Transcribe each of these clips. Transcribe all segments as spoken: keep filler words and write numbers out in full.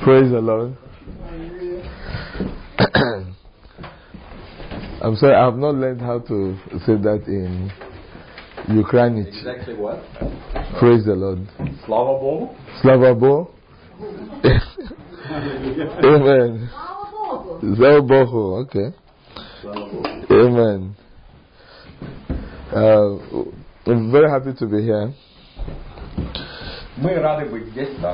Praise the Lord. I'm sorry, I have not learned how to say that in Ukrainian. Exactly what? Praise the Lord. Slava Bogu. Slava Bogu. Amen. Slava Bogu. Okay. Amen. Uh, I'm very happy to be here. Мы рады быть здесь, да.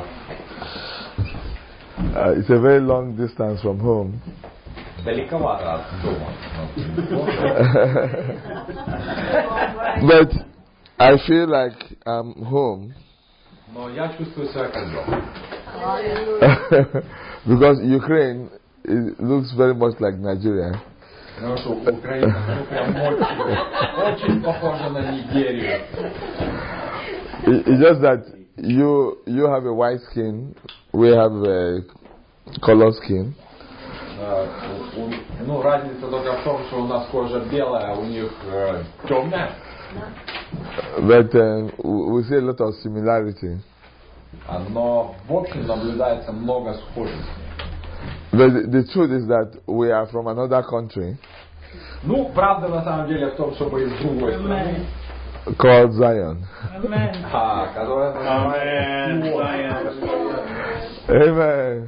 Uh, it's a very long distance from home. Далековато от дома. But I feel like I'm home. Но я чувствую себя как дома. Because Ukraine it looks very much like Nigeria. Потому что Украина ну, прям очень, очень похожа на Нигерию. It, it's just that you you have a white skin, we have a color skin. Uh, ну, разница только в том, что у нас кожа белая, а у них uh, темная. But uh, we see a lot of similarity. Но в общем наблюдается много схожестей. But the, the truth is that we are from another country. Ну, правда на самом деле в том, что мы из другой страны. Called Zion. Amen. А, которая называется Amen.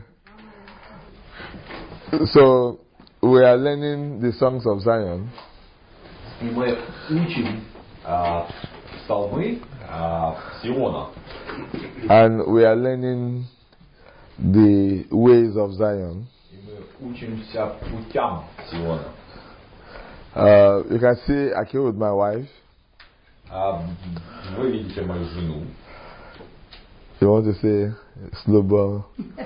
So we are learning the songs of Zion. И мы учим псалмы Сиона. And we are learning the ways of Zion. И мы учимся путям Сиона. Uh, you can see I came with my wife. Вы видите мою жену. You want to say slow ball?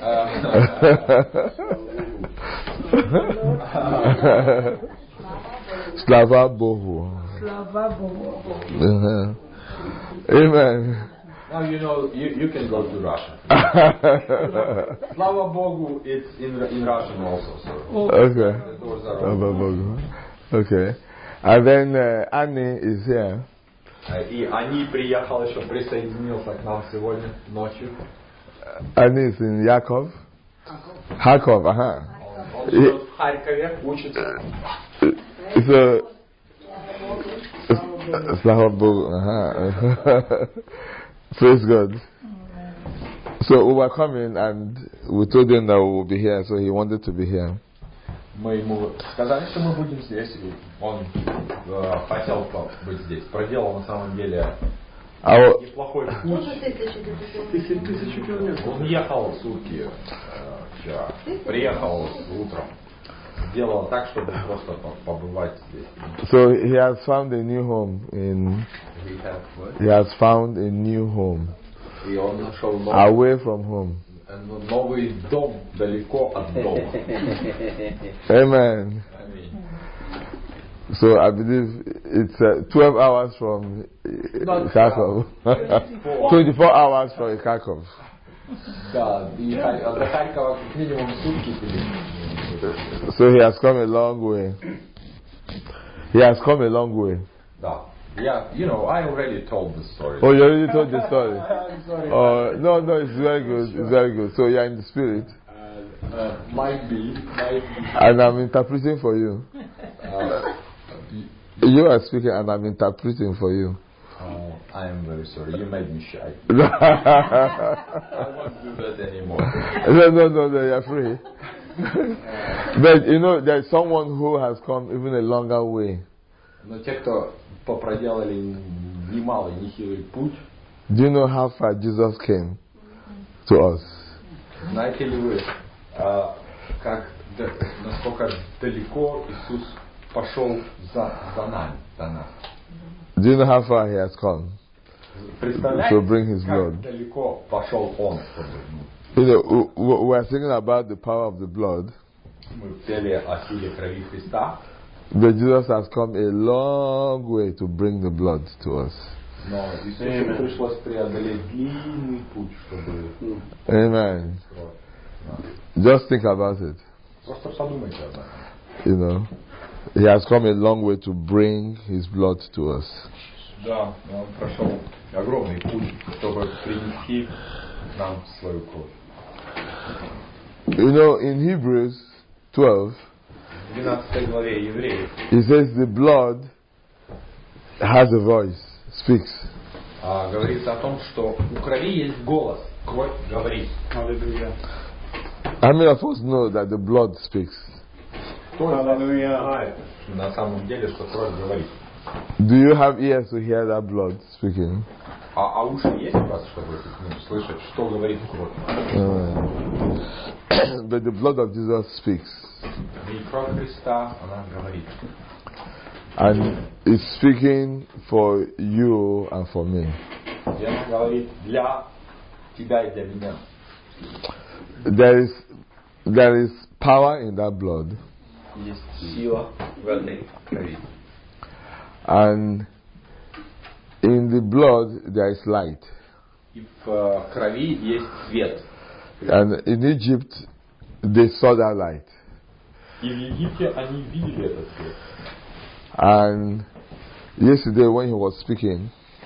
Slava Bogu. Slava Bogu. Uh-huh. Amen. Now you know you, you can go to Russia. Slava Bogu, it's in in Russian also. So okay. The doors are Slava open. Bogu. Okay. And then uh, Annie is here. И Ани приехал еще, присоединился к нам сегодня ночью. Annie is in Yakov. Харьков, ага. Он живет в Харькове, учится. So, Slava Bogu, ага. Praise God. So we were coming and we told him that we would be here, so he wanted to be here. Мы ему сказали, что мы будем здесь, и он э, хотел быть здесь. Проделал на самом деле Our, неплохой путь. Тысячу километров. Он ехал сутки э, вчера, приехал утром. Сделал так, чтобы просто побывать здесь. So he has found a new home in. He, have he has found a new home. И он нашел новый, away from home. Новый дом далеко от дома. Amen. So I believe it's uh, twelve hours from Kharkov. twenty-four hours from Kharkov. Да, и до Харькова минимум сутки. So he has come a long way. He has come a long way. Да. Yeah, you know, I already told the story. Oh, you already told the story? I'm sorry. Uh, no, no, it's very good. It's very good. So you're in the spirit. Uh, uh, might be, might be. And I'm interpreting for you. Uh, you are speaking and I'm interpreting for you. Uh, I am very sorry. You made me shy. I won't do that anymore. No, no, no, no, you're free. But you know, there's someone who has come even a longer way. Но те, кто проделали немалый, нехилый путь. Do you know how far Jesus came to us? Знаете ли вы, uh, как, насколько далеко Иисус пошел за, за нами, за нас? Do you know how far he has come to bring his blood? Как далеко пошел Он? You know, we, we are thinking about the power of the blood. Мы пели о силе крови Христа. But Jesus has come a long way to bring the blood to us. Но Иисусу пришлось преодолеть длинный путь, чтобы... Amen. Just think about it. Просто подумайте об этом. You know, he has come a long way to bring his blood to us. Да, он прошел огромный путь, чтобы принести нам свою кровь. You know, in Hebrews twelve, двенадцатой главе Евреев, it says the blood has a voice, speaks. а, говорится о том, что у крови есть голос, кровь говорит. How many of us know that the blood speaks? Кто из вас знает на самом деле, что кровь говорит? Do you have ears to hear that blood speaking? А, а уши есть у вас, чтобы ну, слышать, что говорит кровь? Uh, but the blood of Jesus speaks. И кровь Христа, она говорит. And it's speaking for you and for me. И она говорит для тебя и для меня. There is, there is power in that blood. Есть сила в этой крови. And in the blood there is light. И в крови есть свет. And in Egypt they saw that light. И в Египте они видели этот свет. And yesterday when he was speaking,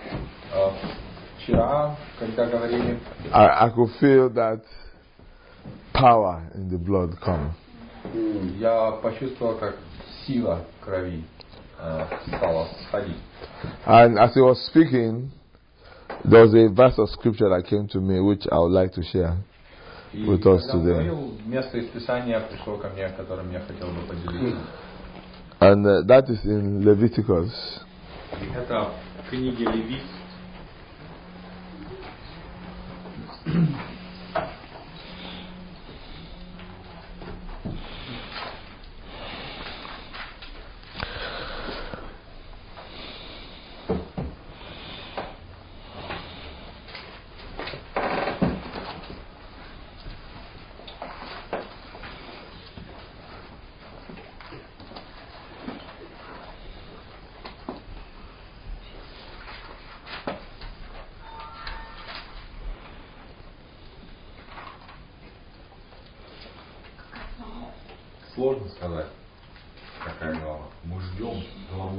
вчера, когда говорили, I, I could feel that power in the blood come. Я почувствовал, как сила крови стала сходить. And as he was speaking, there was a verse of scripture that came to me, which I would like to share И with us когда он today. говорил, место из Писания пришло ко мне, которым я хотел бы поделиться. And uh, that is in Leviticus. И это в книге Левит. Сложно сказать, какая глава. Мы ждем главу.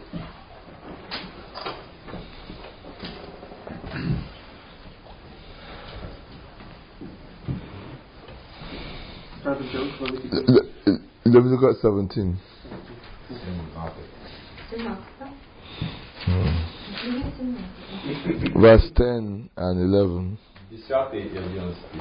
Le- Leviticus seventeen. Hmm. Verse ten and eleven. десятый и одиннадцатый.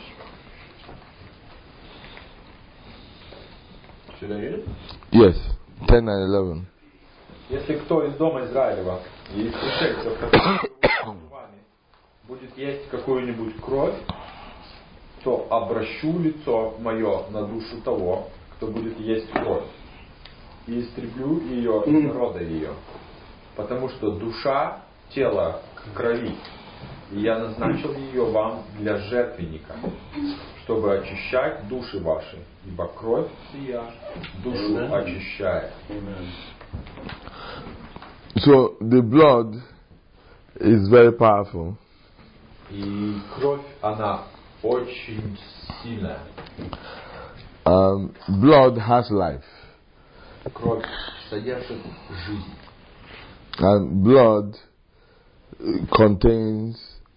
Should I read it? Yes, ten and eleven. Если кто из дома Израилева и из пришельцев, которые живут с вами, будет есть какую-нибудь кровь, то обращу лицо мое на душу того, кто будет есть кровь, и истреблю ее из народа ее, потому что душа тела к крови, и я назначил ее вам для жертвенника, чтобы очищать души ваши, ибо кровь сия душу очищает. So the blood is very powerful. И кровь, она очень сильная. Um, blood has life. Кровь содержит жизнь. And blood contains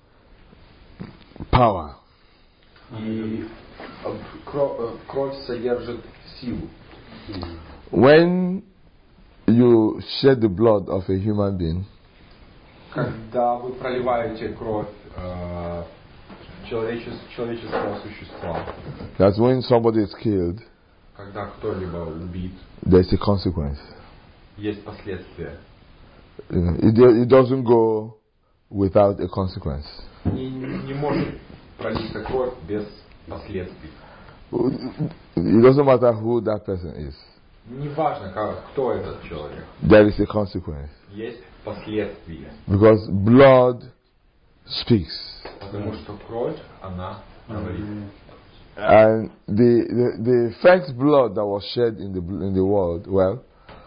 power. И кровь, кровь содержит силу. When you shed the blood of a human being, когда вы проливаете кровь э, человечес, человеческого существа, that's when somebody is killed, когда кто-либо убит, there's a consequence. есть последствия. You know, it, it doesn't go without a consequence. Не, не может пролиться кровь без последствий. It doesn't matter who that person is. Не важно, как, кто этот человек. There is a consequence. Есть последствия. Because blood speaks. Потому что кровь, она говорит. And the, the the first blood that was shed in the in the world, well,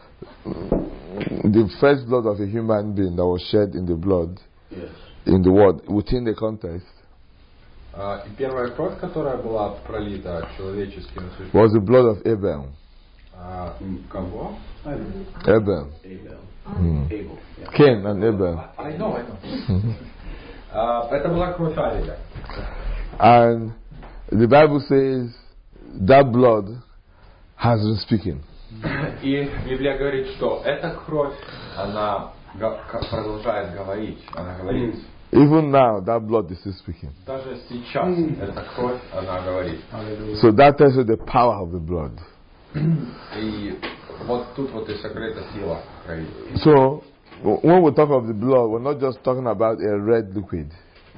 the first blood of a human being that was shed in the blood Yes. in the world within the context Uh, и первая кровь, которая была пролита человеческим существом, was the blood of Abel. uh, кого? Abel. Mm. Cain and Abel. I know, I know. uh, это была кровь Авеля. And the Bible says that blood has been speaking. И Библия говорит, что эта кровь, она го- продолжает говорить, она говорит. Even now, that blood is still speaking. Даже сейчас эта кровь, она говорит. So that tells you the power of the blood. И вот тут вот и сокрыта сила крови. So when we talk of the blood, we're not just talking about a red liquid.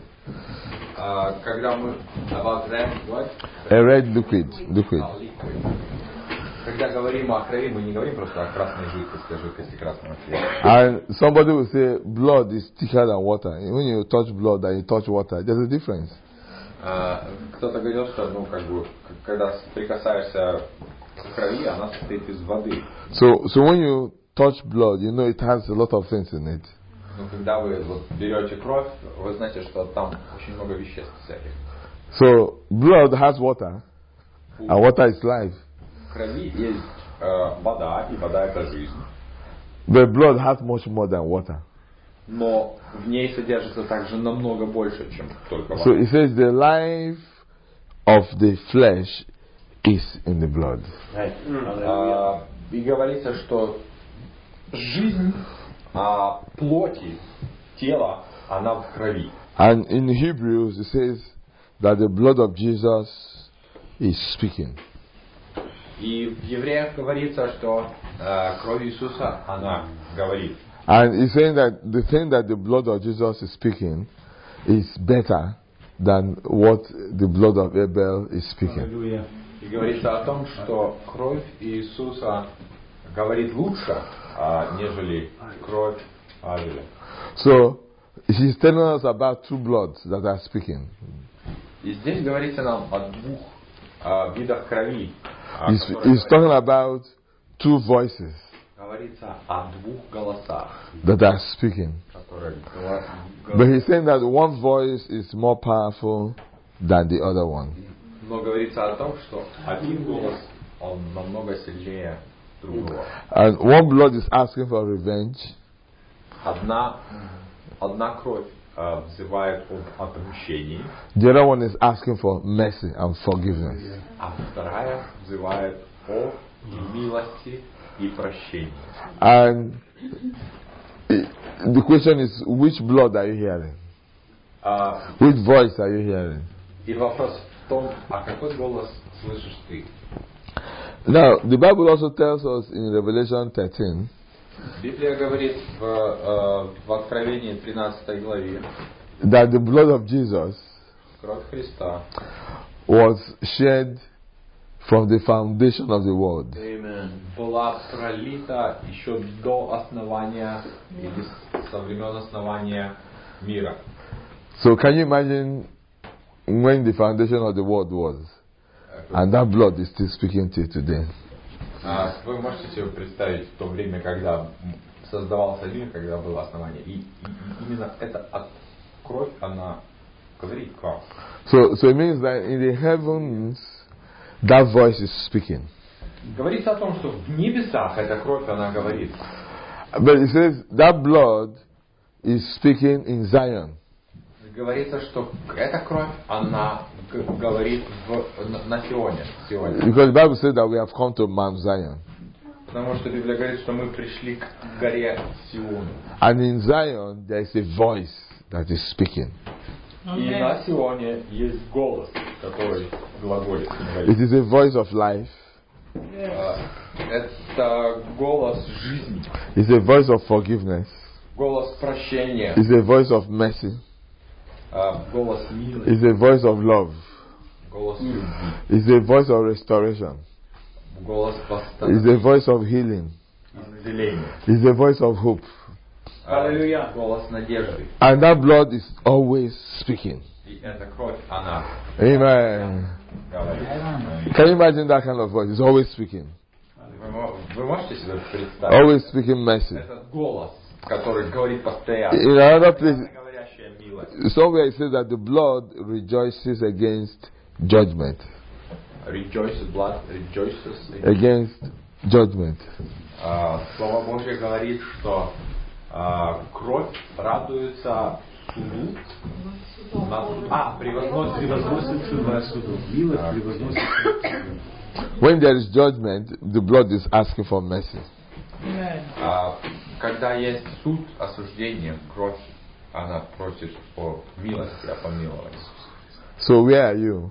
А, когда мы about red, what? A red liquid, liquid. А, liquid. Когда говорим о крови, мы не говорим просто о красной жидкости, о жидкости красного цвета. And somebody will say blood is thicker than water. When you touch blood and you touch water, there's a difference. А, кто-то говорил, что ну как бы когда прикасаешься к крови, она состоит из воды. So, so when you touch blood, you know it has a lot of things in it. Но когда вы вот берете кровь, вы знаете, что там очень много веществ всяких. So blood has water, and water is life. В крови есть э, вода, и вода это жизнь. But blood has much more than water. Но в ней содержится также намного больше, чем только вода. So it says the life of the flesh is in the blood. А, и говорится, что жизнь а, плоти, тела, она в крови. And in Hebrews it says that the blood of Jesus is speaking. И в Евреях говорится, что э, кровь Иисуса, она говорит. And he's saying that the thing that the blood of Jesus is speaking is better than what the blood of Abel is speaking. И говорится о том, что кровь Иисуса говорит лучше, а, нежели кровь Авеля. So he's telling us about two bloods that are speaking. И здесь говорится нам о двух а, видах крови. а, He's, которые he's talking about two voices говорится о двух голосах, that are speaking. которые гла- But he's saying that one voice is more powerful than the other one. Но говорится о том, что один голос, он намного сильнее другого. And one blood is asking for revenge, Одна, одна кровь а, взывает об отмщении, the other one is asking for mercy and forgiveness. а вторая взывает о милости и прощении. And i- the question is, which blood are you hearing? А, Which voice are you hearing? и вопрос в том, а какой голос слышишь ты? Now, the Bible also tells us in Revelation thirteen Библия говорит в, э, в Откровении тринадцатой главе, that the blood of Jesus кровь Христа was shed from the foundation of the world. была пролита еще до основания или со времен основания мира. So can you imagine when the foundation of the world was, and that blood is still speaking till today? А вы можете себе представить то время, когда создавался мир, когда было основание, и, и- и именно эта от- кровь, она говорит к вам. So, so it means that in the heavens, that voice is speaking. Говорится о том, что в небесах эта кровь, она говорит. But it says that blood is speaking in Zion. Говорится, что эта кровь, она г- говорит в, на, на Сионе, Сионе. Because the Bible says that we have come to Mount Zion. Потому что Библия говорит, что мы пришли к горе Сиону. And in Zion, there is a voice that is speaking. И на Сионе есть голос, который глаголит. It is a voice of life. А, Это голос жизни, It's a voice of forgiveness. голос прощения, It's a voice of mercy. а, голос милости, It's a voice of love. голос любви, It's a voice of restoration. голос It's a восстановления, voice of healing. исцеления, It's a voice of hope. а, голос надежды. And that blood is always speaking. И эта кровь, она Amen. говорит. Can you imagine that kind of voice? It's always speaking. Вы, мо- вы можете себе представить Always speaking mercy. этот голос, который говорит постоянно, In another place, говорящая милость. somewhere it says that the blood rejoices against judgment. Rejoices, blood rejoices. Against judgment. А, Слово Божье говорит, что а, кровь радуется суду. На, а, превозносится, превозносится на суду. Милость превозносится на суду. When there is judgment, the blood is asking for mercy. А, когда есть суд, осуждение, кровь, она просит о милости, о помиловании. So where are you?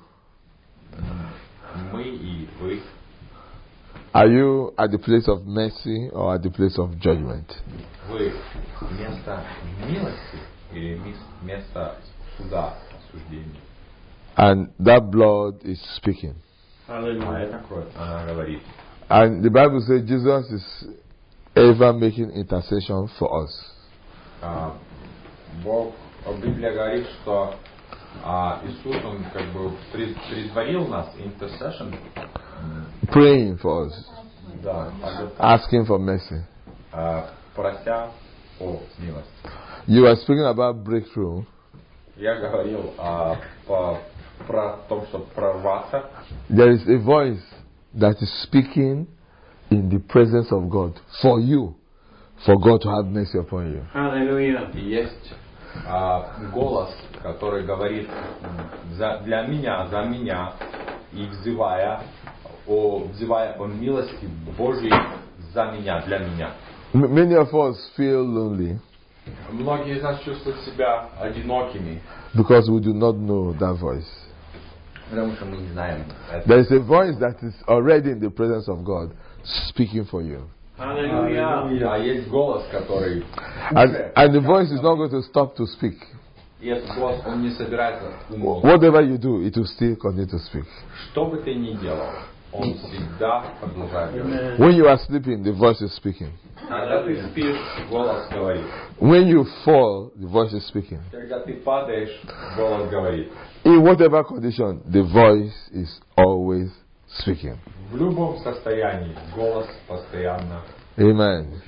Мы и вы. Are you at the place of mercy or at the place of judgment? Вы место милости или место суда, осуждения? And that blood is speaking. А эта кровь, она говорит. And the Bible says Jesus is ever making intercession for us. А, Бог, Библия говорит, что а, Иисус, он как бы предварил нас, intercession, praying for us, да, asking for mercy. А, прося о милости. You are speaking about breakthrough. Я говорил а, по, про то, что прорваться. There is a voice that is speaking in the presence of God for you, for God to have mercy upon you. Hallelujah. Есть а, голос, который говорит за, для меня, за меня, и взывая о, взывая о милости Божьей за меня, для меня. M- many of us feel lonely Многие из нас чувствуют себя одинокими, because we do not know that voice. потому что мы не знаем это. There is a voice that is already in the presence of God speaking for you. Hallelujah. А есть голос, который And, and the voice is not going to stop to speak. и этот голос, он не собирается умолкнуть. Whatever you do, it will still continue to speak. Что бы ты ни делал, он всегда продолжает говорить. When you are sleeping, the voice is speaking. Когда ты спишь, голос говорит. When you fall, the voice is speaking. Когда ты падаешь, голос говорит. In whatever condition, the voice is always speaking. В любом состоянии голос постоянно. Amen.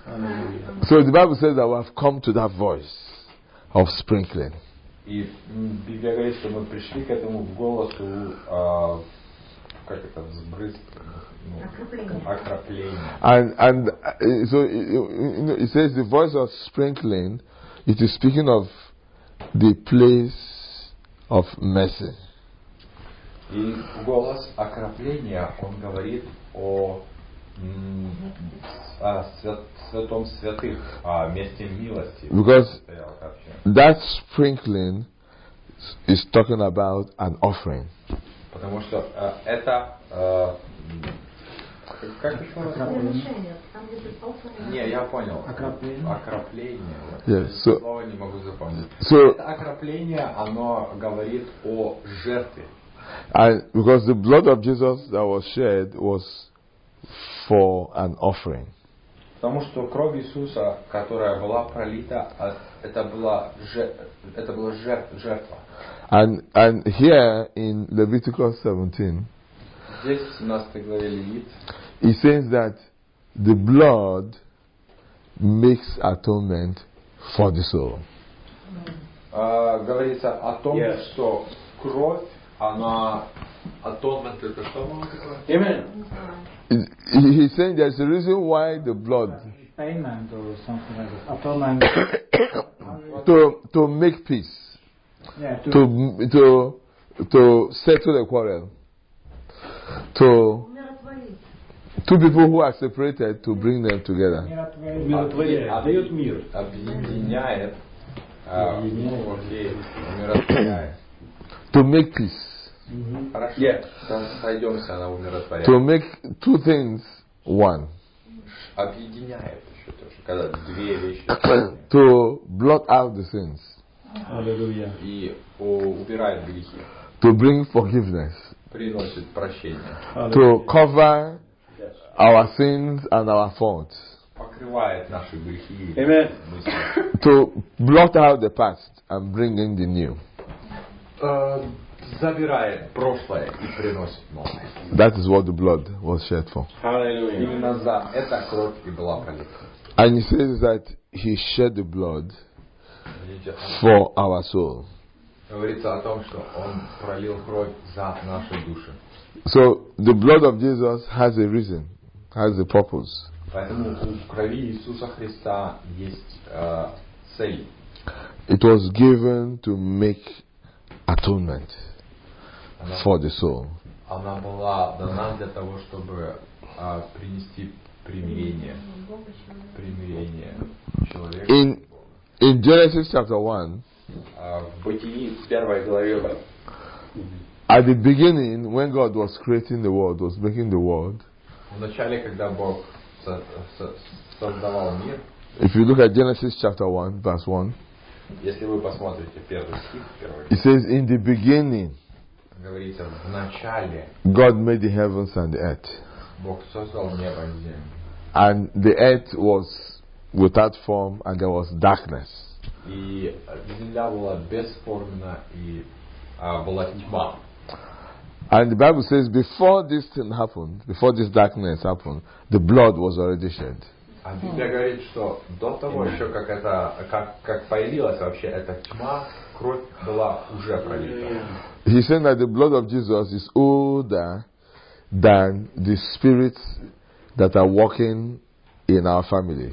So the Bible says that we have come to that voice of sprinkling. И м, Библия говорит, что мы пришли к этому голосу, а, как это, взбрызг, ну, окропление. And and uh, so it, you know, it says the voice of sprinkling. It is speaking of the place of mercy. И голос окропления, он говорит о, м, о свят- святом святых, о месте милости. Because Стоял вообще. that sprinkling is talking about an offering. Потому что э, это э, м, как, как еще раз? Не, я понял. Окропление. Окропление. Yes, so- Слово не могу запомнить. So Это окропление, оно говорит о жертве. and because the blood of Jesus that was shed was for an offering. Потому что кровь Иисуса, которая была пролита, а это была, же- это была жер- жертва. And and here in Leviticus seventeen, Здесь, в семнадцатой главе Левит, it says that the blood makes atonement for the soul. э, говорится о том, Yes. что кровь, она... Atonement это что было такое? Amen. It- he- He's saying there's a reason why the blood Payment or something like that. Atonement. to to make peace, Yeah, to, to to to settle a quarrel, to two people who are separated to bring them together. Умиротворяет, дает мир. Объединяет, а, ну, окей, умиротворяет. To make peace, Хорошо, Yeah. там сойдемся на умиротворяет. to make two things one, Объединяет еще тоже, когда две вещи. to blot out the sins, Аллилуйя. И о, убирает грехи, to bring forgiveness, приносит прощение, to cover our sins and our faults, покрывает наши грехи, Amen. мысли. to blot out the past and bring in the new. Э, забирает прошлое и приносит новое. That is what the blood was shed for. Hallelujah. Именно за это кровь и была пролита. And he says that he shed the blood Видите, for our soul. говорится о том, что он пролил кровь за наши души. So the blood of Jesus has a reason, has a purpose. Поэтому у крови Иисуса Христа есть э, цель. It was given to make atonement Она, for the soul. она была дана для того, чтобы а, принести примирение, примирение человека. In in Genesis chapter one, А, в Бытии в первой главе, at the beginning, when God was creating the world, was making the world. в начале, когда Бог со- со- создавал мир, If you look at Genesis chapter one, verse one, если вы посмотрите первый стих, первый, it says, "In the beginning, говорится, в начале God made the heavens and the earth, Бог создал небо и землю. and the earth was without form, and there was darkness." И земля была бесформенна, и а, была тьма. And the Bible says, before this thing happened, before this darkness happened, the blood was already shed. А Библия говорит, что до того еще, как это, как, как появилась вообще эта тьма, кровь была уже пролита. He said that the blood of Jesus is older than the spirits that are working in our families.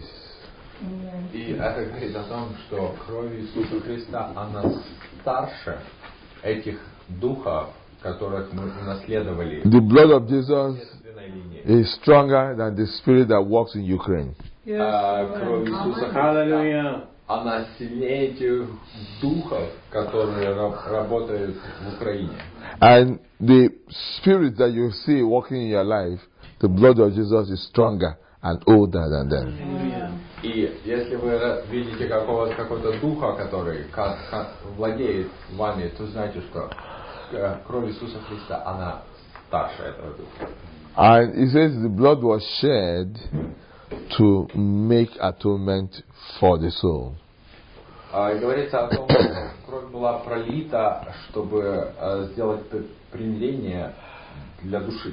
И это говорит о том, что кровь Иисуса Христа, она старше этих духов, которых мы унаследовали. The blood of Jesus Естественной линии. is stronger than the spirit that works in Ukraine. А кровь Иисуса Христа, она сильнее этих духов, которые ра- работают в Украине. And the spirit that you see working in your life, the blood of Jesus is stronger and older than them. И если вы ра- видите какого-то какого-то духа, который ка- ка- владеет вами, то знайте, что э, кровь Иисуса Христа, она старше этого духа. And it says the blood was shed to make atonement for the soul. А, и говорится о том, что кровь была пролита, чтобы э, сделать п- примирение для души.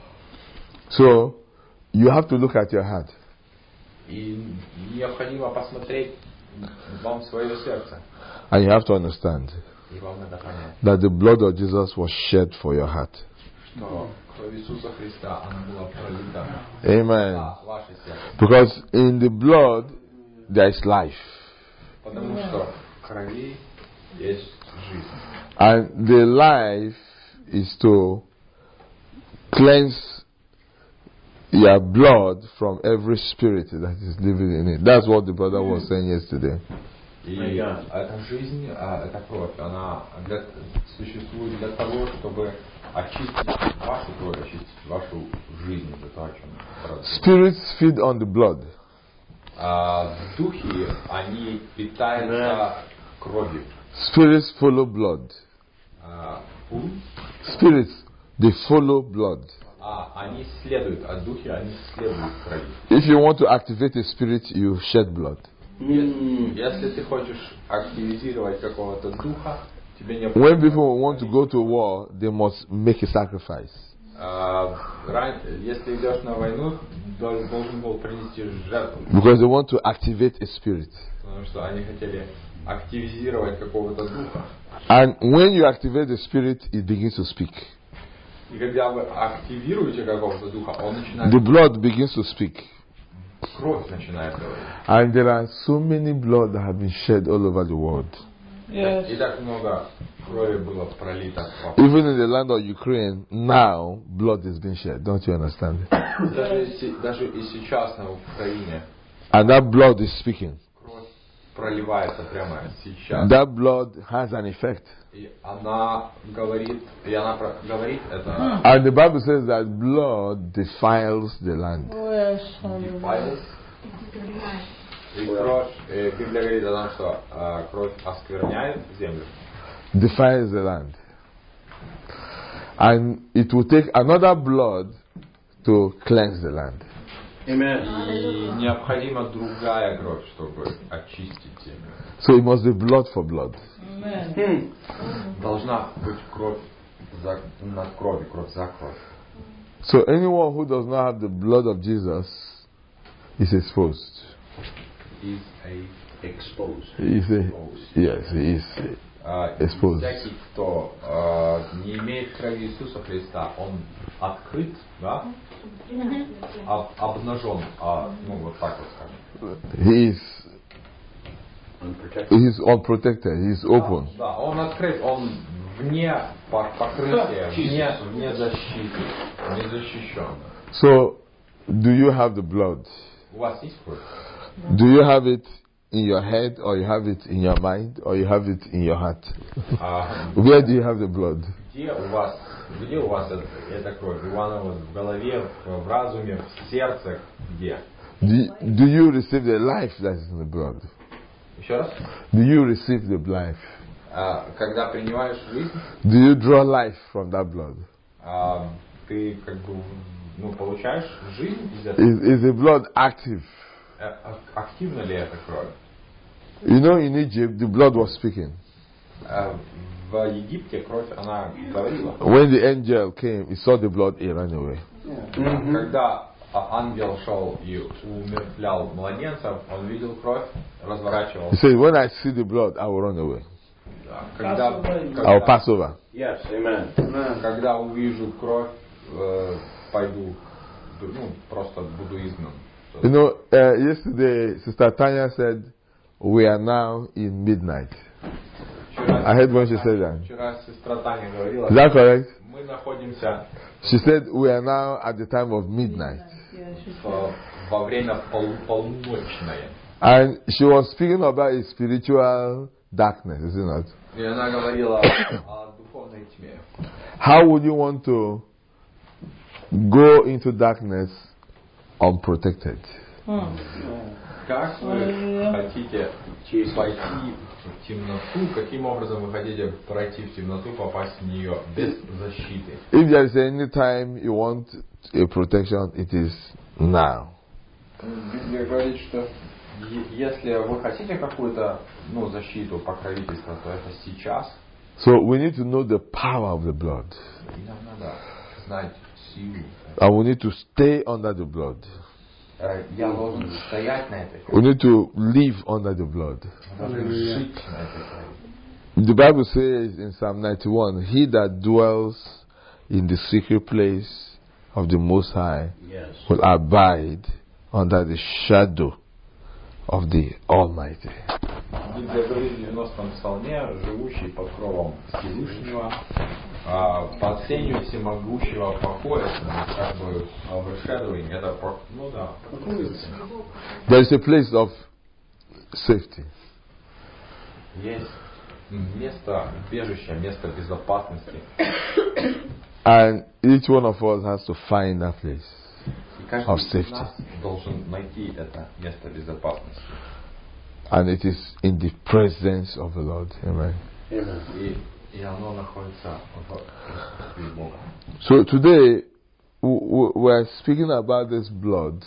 So you have to look at your heart. И необходимо посмотреть вам в свое сердце. And you have to understand И вам надо понять, that the blood of Jesus was shed for your heart. что кровь Иисуса Христа, она была пролита Amen. на ваше сердце. Because in the blood there is life. Потому что в крови есть жизнь. And the life is to cleanse your blood from every spirit that is living in it. That's what the brother was saying yesterday. И эта жизнь, а, эта кровь, она для- существует для того, чтобы очистить вашу кровь, очистить вашу жизнь. Это то, о чем брат говорит. Spirits feed on the blood. А, духи, они питаются кровью. Spirits follow blood. А, ум, Spirits, they follow blood. а они следуют, а духи, они следуют крови. If you want to activate a spirit, you shed blood. Если, если ты хочешь активизировать какого-то духа, тебе необходимо... When people want to go to war, they must make a sacrifice. А, ран- если идешь на войну, дол- должен был принести жертву, Because they want to activate a spirit. потому что они хотели активизировать какого-то духа. And when you activate the spirit, it begins to speak. И когда вы активируете какого-то духа, он начинает... The blood begins to speak. Кровь начинает говорить. And there are so many blood that have been shed all over the world. И так много крови было пролито. Even in the land of Ukraine, now blood is being shed. Don't you understand? Даже, и се- даже и сейчас на Украине And that blood is speaking. кровь проливается прямо сейчас. That blood has an effect. И она говорит, и она про- говорит это And the Bible says that blood defiles the land. defiles. И кровь, э, Библия говорит о том, что э, кровь оскверняет землю. Defiles the land. And it will take another blood to cleanse the land. И необходима другая кровь, чтобы очистить землю. So it must be blood for blood. Должна быть кровь за, на крови, кровь за кровь. So anyone who does not have the blood of Jesus is exposed. Is a exposed. He is a, yes, he is. А, Exposed. всякий, кто а, не имеет крови Иисуса Христа, он открыт, да? Об- обнажен, а, ну вот так вот скажем. He is Unprotected. He's unprotected. He's open. Да, он открыт, он вне по- покрытия, вне, вне защиты, не защищен. So, do you have the blood? У вас есть кровь? Do you have it in your head, or you have it in your mind, or you have it in your heart? А Where do you have the blood? где у вас, где у вас это- эта кровь? У вас вот в голове, в, в разуме, в сердце, где? Do, do you receive the life that is in the blood? Еще раз? Do you receive the life? А, когда принимаешь жизнь, Do you draw life from that blood? а, ты как бы ну, получаешь жизнь из этого. Is, is the blood active? Э, а- Активна ли эта кровь? You know, in Egypt, the blood was speaking. А, В Египте кровь, она говорила. When the angel came, he saw the blood, he ran away. Когда а, ангел шел и умертвлял младенцев, он видел кровь, He разворачивался. said, when I see the blood, I will run away. Когда, I will когда, pass over. Yes, amen. когда увижу кровь, э, пойду, ну, просто буду изгнан. You know, uh, yesterday, Sister Tanya said, we are now in midnight. Вчера, I heard when she said that. вчера сестра Таня говорила, Is that correct? мы находимся She said, we are now at the time of midnight. в- во время полу- полуночное. And she was speaking about a spiritual darkness, is it not? И она говорила о духовной тьме. How would you want to go into darkness unprotected? Как вы хотите пойти в темноту? Каким образом вы хотите пройти в темноту, попасть в нее без защиты? If there is any time you want a protection, it is now. Библия говорит, что е- если вы хотите какую-то ну, защиту, покровительство, то это сейчас. So we need to know the power of the blood. И нам надо знать силу. And we need to stay under the blood. Э, Я должен стоять на этой We крови. need to live under the blood. Я должен жить на этой крови. The Bible says in Psalm ninety-one, he that dwells in the secret place of the Most High Yes. will abide under the shadow of the Almighty. Библия говорит в девяностом псалме, живущий под кровом Всевышнего, а, под сенью всемогущего покоя, как бы overshadowing, это, по- ну да, There is a place of safety. есть место убежища, место безопасности. And each one of us has to find that place. И каждый Of из safety. нас должен найти это место безопасности. And it is in the presence of the Lord. Amen. Amen. И, и оно находится в присутствии Бога. So today, w- w- we're speaking about this blood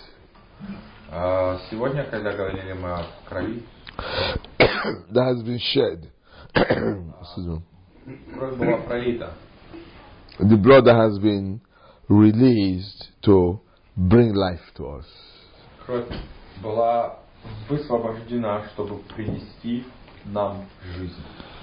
А, Сегодня, когда говорили мы о крови, that has been shed. Excuse me. кровь была пролита. The blood that has been released to bring life to us. Кровь была высвобождена, чтобы принести нам жизнь.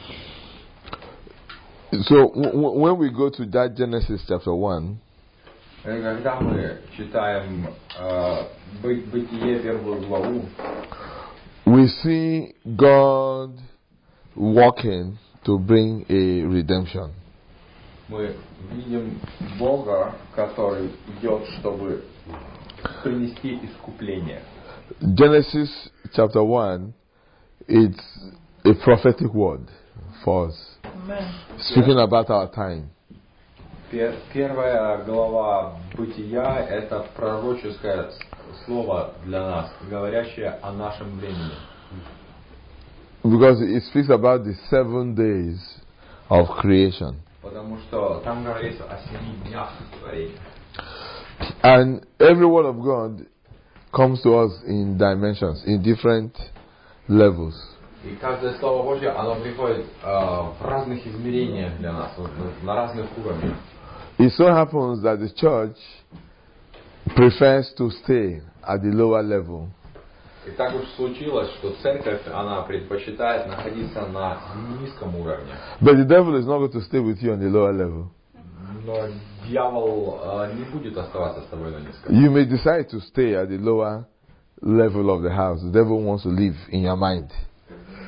So w- w- when we go to that Genesis chapter one, И когда мы читаем э, Бы- Бытие первую главу, we see God working to bring a redemption. мы видим Бога, который идет, чтобы принести искупление. Genesis chapter one, it's a prophetic word for us, speaking about our time. Пер- Первая глава Бытия – это пророческое с- слово для нас, говорящее о нашем времени. Because it speaks about the seven days of creation. Потому что там говорится о семи днях творения. And every word of God comes to us in dimensions, in different levels. И каждое слово Божье, оно приходит э, в разных измерениях для нас, вот, вот, на разных уровнях. It so happens that the church prefers to stay at the lower level. И так уж случилось, что церковь, она предпочитает находиться на низком уровне. But the devil is not going to stay with you on the lower level. Но дьявол э, не будет оставаться с тобой на низком. You may decide to stay at the lower level of the house. The devil wants to live in your mind.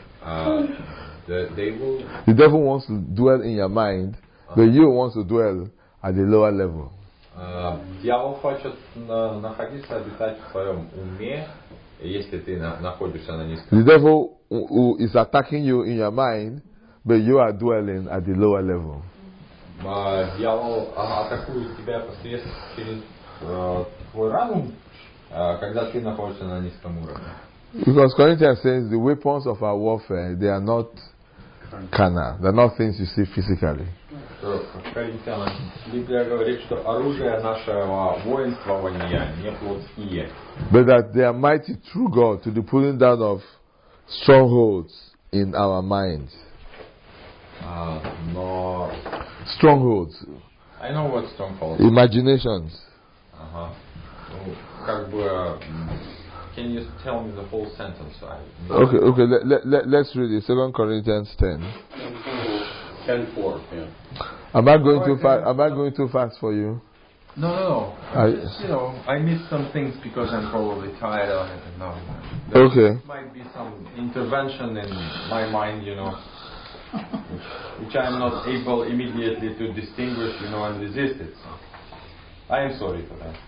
The, they will, The devil wants to dwell in your mind, but you want to dwell at the lower level. uh, дьявол хочет на- находиться, обитать в твоем уме, если ты на- находишься на низком. The devil who who is attacking you in your mind, but you are dwelling at the lower level. А, Дьявол а, атакует тебя посредством через э, твой разум, э, когда ты находишься на низком уровне. Because Corinthians says the weapons of our warfare, they are not carnal. They're not things you see physically. Что в Коринфянам Библия говорит, что оружие нашего воинствования не плотские, But that they are mighty through God to the pulling down of strongholds in our minds. а, но Strongholds, I know what stronghold. imaginations. Ага. Ну, как бы, м, can you tell me the whole sentence? I, Okay, okay, let, let, let, let's read it. Second Corinthians ten. ten four, yeah. Am I going too fast? Am I going too fast for you? No, no, no. I- Just, you know, I missed some things because I'm probably tired of it. No, there Okay. might be some intervention in my mind, you know, which, which I'm not able immediately to distinguish, you know, and resist it. So I am sorry for that.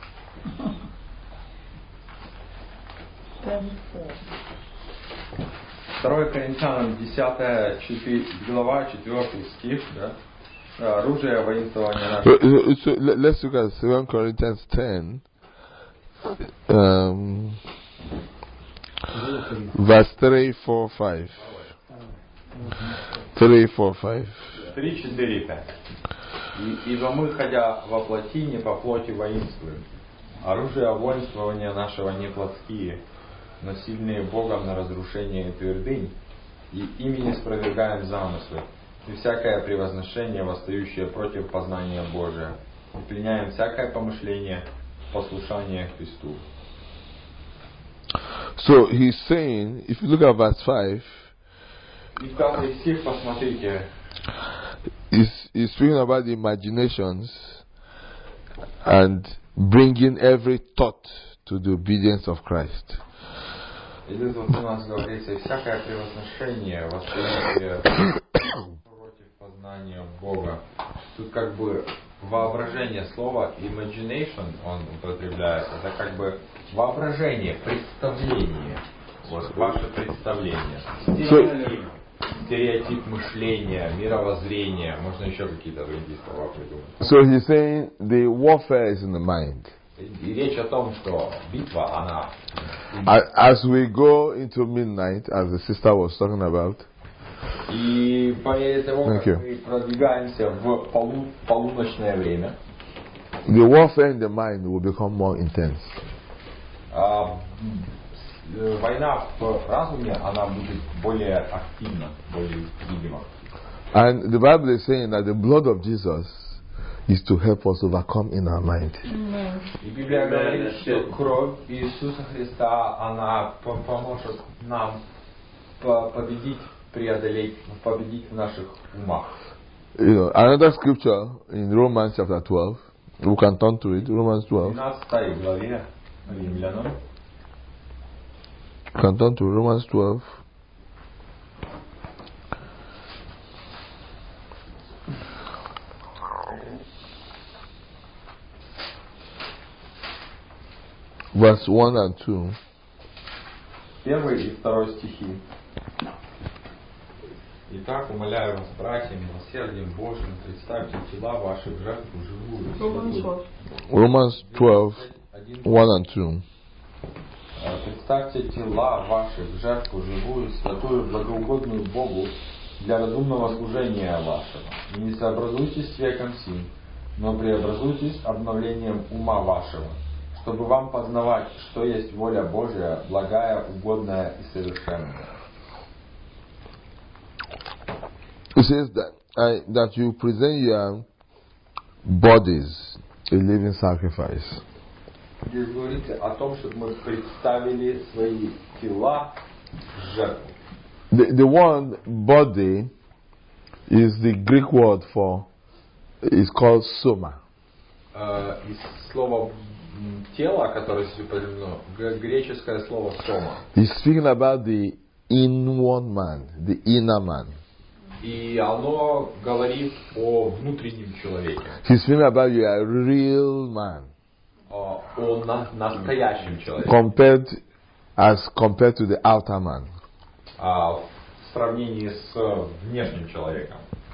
Второе Коринфянам десятая глава, четвертый стих, да? Оружие воинствования So, нашего. so, so let- let's look at Second Corinthians ten, um, verse three, four, five. Three, four, five. три, четыре, пять. И, ибо мы, ходя во плоти, не по плоти воинствуем. Оружие воинствования нашего не плотские, но сильные Богом на разрушение твердынь, и ими не спровергаем замыслы, и всякое превозношение, восстающее против познания Божия, и пленяем всякое помышление послушания Христу. So he's saying, if you look at verse five, И пятый стих, посмотрите, he's, he's speaking about the imaginations and bringing every thought to the obedience of Christ. и тут вот у нас говорится, и всякое превозношение, восстающее против познания Бога. Тут как бы воображение, слово imagination он употребляет, это как бы воображение, представление, вот ваше представление. Стереотип, стереотип мышления, мировоззрения, можно еще какие-то другие слова придумать. So he's saying the warfare is in the mind. И речь о том, что битва, она... A- As we go into midnight, as the sister was talking about, И по мере того, Thank как you. мы продвигаемся в полу- полуночное время, the warfare in the mind will become more intense. а, м, э, война в разуме, она будет более активна, более видима. And the Bible is saying that the blood of Jesus is to help us overcome in our mind. И Библия говорит, что кровь Иисуса Христа, она по- поможет нам по- победить, преодолеть, победить в наших умах. You know, another scripture in Romans chapter twelve, we can turn to it, Romans В twelve. двенадцатой главе Римлянам, We can turn to Romans twelve. Verse one and two. первый и второй стихи. Итак, умоляю вас, братья, милосердием Божьим, представьте тела ваши в жертву живую, святую. Romans twelve, Один. one and two. Э, Представьте тела ваши в жертву живую, святую, благоугодную Богу для разумного служения вашего. И не сообразуйтесь с веком сим, но преобразуйтесь обновлением ума вашего, чтобы вам познавать, что есть воля Божия, благая, угодная и совершенная. It says that I, that you present your bodies a living sacrifice. Здесь говорится о том, чтобы мы представили свои тела в жертву. The, the one body is the Greek word for, is called soma. Э, Из слова м, тело, которое здесь употреблено, г- греческое слово сома. He's speaking about the inward man, the inner man. И оно говорит о внутреннем человеке. He's speaking about you are a real man. О, о на, настоящем человеке. Compared, as compared to the outer man. А, в сравнении с внешним человеком.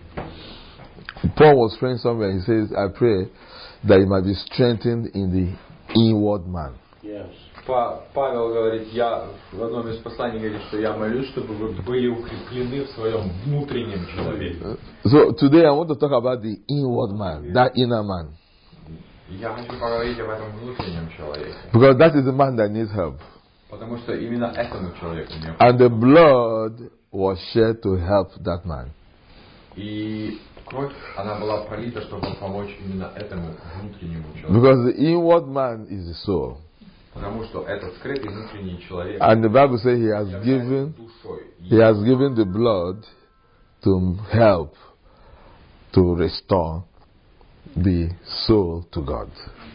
Paul was praying somewhere. He says, I pray that you might be strengthened in the inward man. Yes. Па- Павел говорит, я в одном из посланий говорит, что я молюсь, чтобы вы были укреплены в своем внутреннем человеке. So today I want to talk about the inward man, that inner man. Я хочу поговорить об этом внутреннем человеке. Because that is the man that needs help. Потому что именно этому человеку необходимо. And the blood was shed to help that man. И кровь, она была пролита, чтобы помочь именно этому внутреннему человеку. Because the inward man is the soul. Потому что этот скрытый внутренний человек And the Bible says he has является given, душой. he has given the blood to help to restore the soul to God.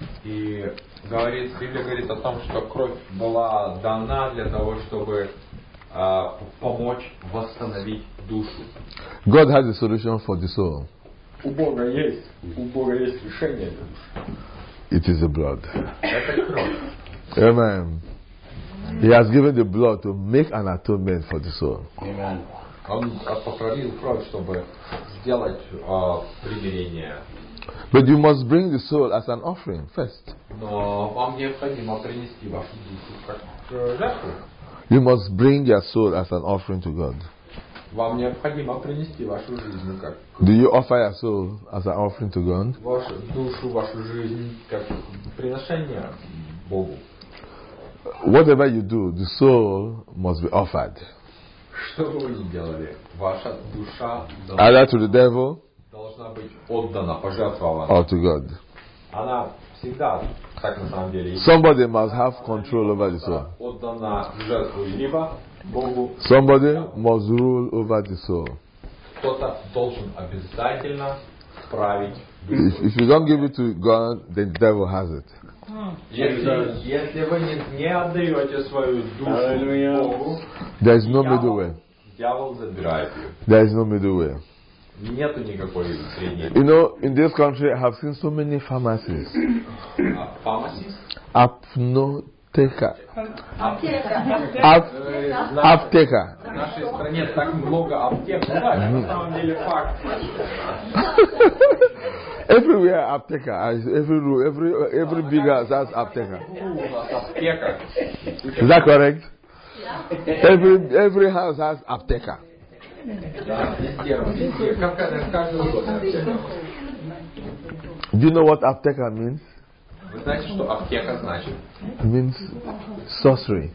И говорит, Библия говорит о том, что кровь была дана для того, чтобы а, помочь восстановить душу. God has a solution for the soul. У Бога есть, у Бога есть решение для души. It is the blood. Это кровь. Amen. He has given the blood to make an atonement for the soul. Amen. Он пролил кровь, чтобы сделать а, примирение. But you must bring the soul as an offering first. Но вам необходимо принести вашу душу как э, жертву. You must bring your soul as an offering to God. Вам необходимо принести вашу жизнь как Do you offer your soul as an offering to God? вашу душу, вашу жизнь как приношение Богу. Whatever you do, the soul must be offered. Что бы вы ни делали, ваша душа Either to the devil должна быть отдана, пожертвована. or to God. Она всегда, так на самом деле, Somebody must have control over the soul. отдана в жертву либо Богу. Somebody must rule over the soul. Кто-то должен обязательно править If, душой. if you don't give it to God, then the devil has it. Если, если вы не, не отдаете свою душу Аллилуйя. Богу, There is no дьявол, middle way. дьявол забирает ее. There is no middle way. Нету никакой средней. You know, in this country, I have seen so many pharmacies. А, Фамасис? Apnoteka. Аптека. Ap- Э, в нашей- apteka. В нашей стране так много аптек. Ну да, это на самом деле факт. Everywhere apteka. Every ro- every every big house has apteka. Ну, у нас аптека. Is that correct? Every every house has apteka. Да, везде, везде. Как в каждом доме аптека. Do you know what apteka means? Вы знаете, что аптека значит? It means sorcery.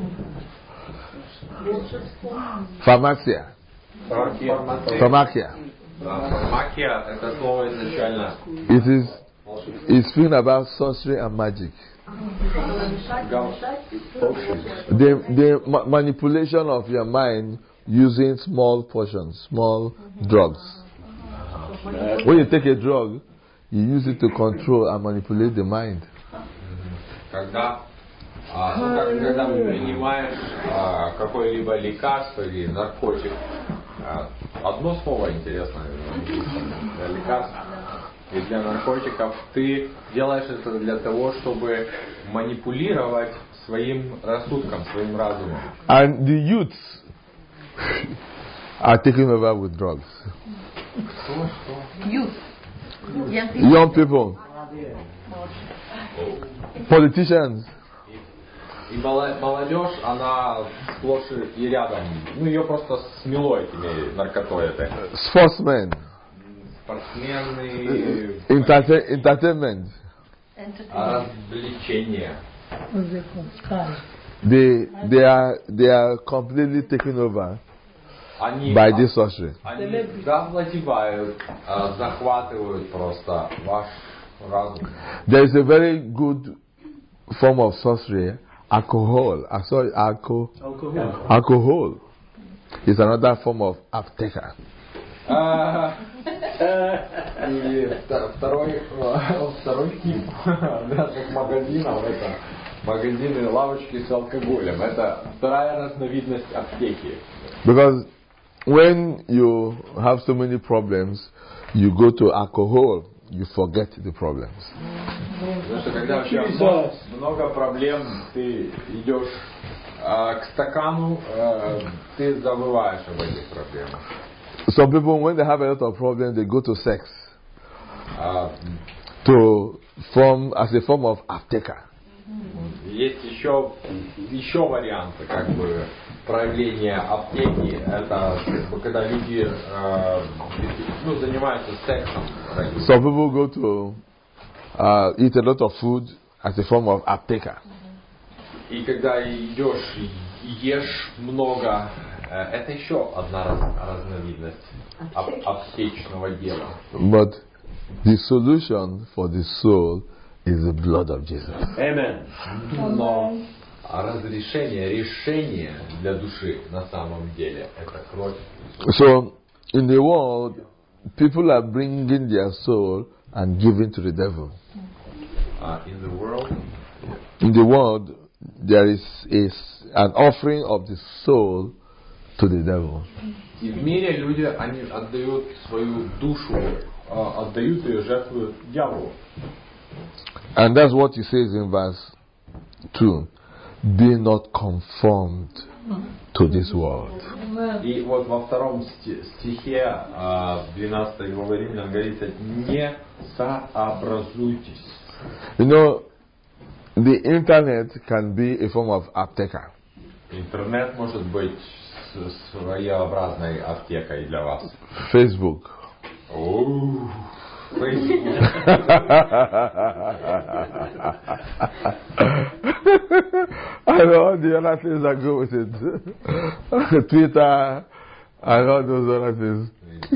Pharmacia. Фармация. Pharmacia. Да, Фармакия, это слово изначально It is it's speaking about sorcery and magic. гам- The the ma- manipulation of your mind using small portions, small drugs. When you take a drug, you use it to control and manipulate the mind. Когда, а, ну, как, когда ты принимаешь а, какое-либо лекарство или наркотик, а, одно слово интересное для лекарств и для наркотиков, ты делаешь это для того, чтобы манипулировать своим рассудком, своим разумом. And the youths are taking over with drugs. Youth. Young people. Young people, politicians, И мало- молодежь, она сплошь и рядом, ну ее просто смело этими наркотой этой. sportsmen, Спортсмены, entertain, entertainment. развлечения. They they are they are completely taken over Они, by this sorcery. они завладевают, а, захватывают просто ваш разум. There is a very good form of sorcery, alcohol. I saw alcohol. Алкоголь. Alcohol is another form of apteka. А, И вто- второй, второй тип наших магазинов это магазины, лавочки с алкоголем. Это вторая разновидность аптеки. Because when you have so many problems, you go to alcohol, you forget the problems. Потому что когда у тебя много, много проблем, ты идешь э, к стакану, э, ты забываешь об этих проблемах. Some people, when they have a lot of problems, they go to sex А, to form as a form of apteka. есть еще, еще варианты, как бы, проявления аптеки. Это как бы, когда люди э, ну, занимаются сексом. Some people go to uh, eat a lot of food as a form of apteka. И когда идешь и ешь много, э, это еще одна раз, разновидность ап, аптечного дела. But the solution for the soul is the blood of Jesus. Amen. Но разрешение, решение для души на самом деле это кровь. So, in the world, people are bringing their soul and giving to the devil. Uh, in the world, In the world, there is, is an offering of the soul to the devil. и в мире люди они отдают свою душу, uh, отдают ее жертву дьяволу. And that's what he says in verse two. Be not conformed to this world. И вот во втором сти- стихе uh, двенадцатой главы Римлян говорится: не сообразуйтесь. You know, the internet can be a form of apteka. Интернет может быть с- своеобразной аптекой для вас. Facebook. Оу, Facebook. And all the other things that go with it. Twitter and all those other things.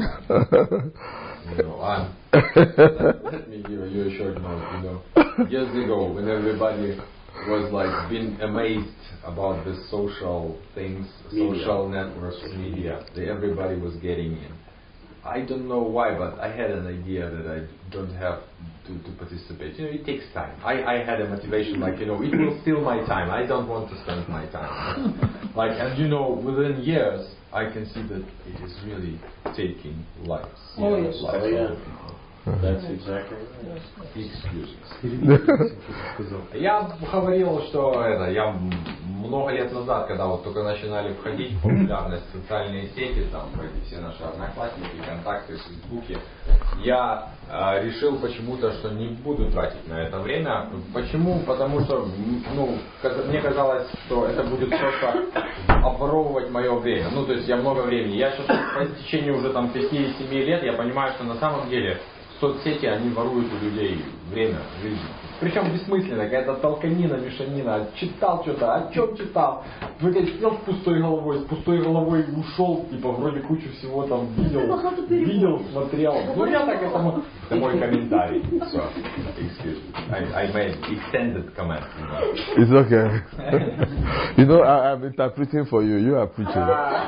You know, and let me give you a short note. You know, years ago, when everybody was like being amazed about the social things, Media. social networks, media, that everybody was getting in. I don't know why, but I had an idea that I don't have to, to participate. You know, it takes time. I, I had a motivation like, you know, it will steal my time. I don't want to spend my time. Like, and you know, within years, I can see that it is really taking lives. Oh, you know, yes. lives Oh, yeah. of people. That's exactly right. Excuses. Я говорил, что это, я м- много лет назад, когда вот только начинали входить в популярность социальные сети, там эти все наши одноклассники, контакты, фейсбуке, я э, решил почему-то, что не буду тратить на это время. Почему? Потому что м, ну, каз- мне казалось, что это будет просто обворовывать мое время. Ну, то есть я много времени. Я сейчас по течению уже там пяти-семи лет, я понимаю, что на самом деле соцсети, они воруют у людей время, жизнь. Причем бессмысленно, какая-то толканина, мешанина. Читал что-то, о чем читал? Вроде сидел с пустой головой, с пустой головой ушел, типа вроде кучу всего там видел, видел, смотрел. Ну я так этому, это мой комментарий. So, excuse me. I, I made extended comment. It's okay. You know, I, I'm interpreting for you. You are preaching.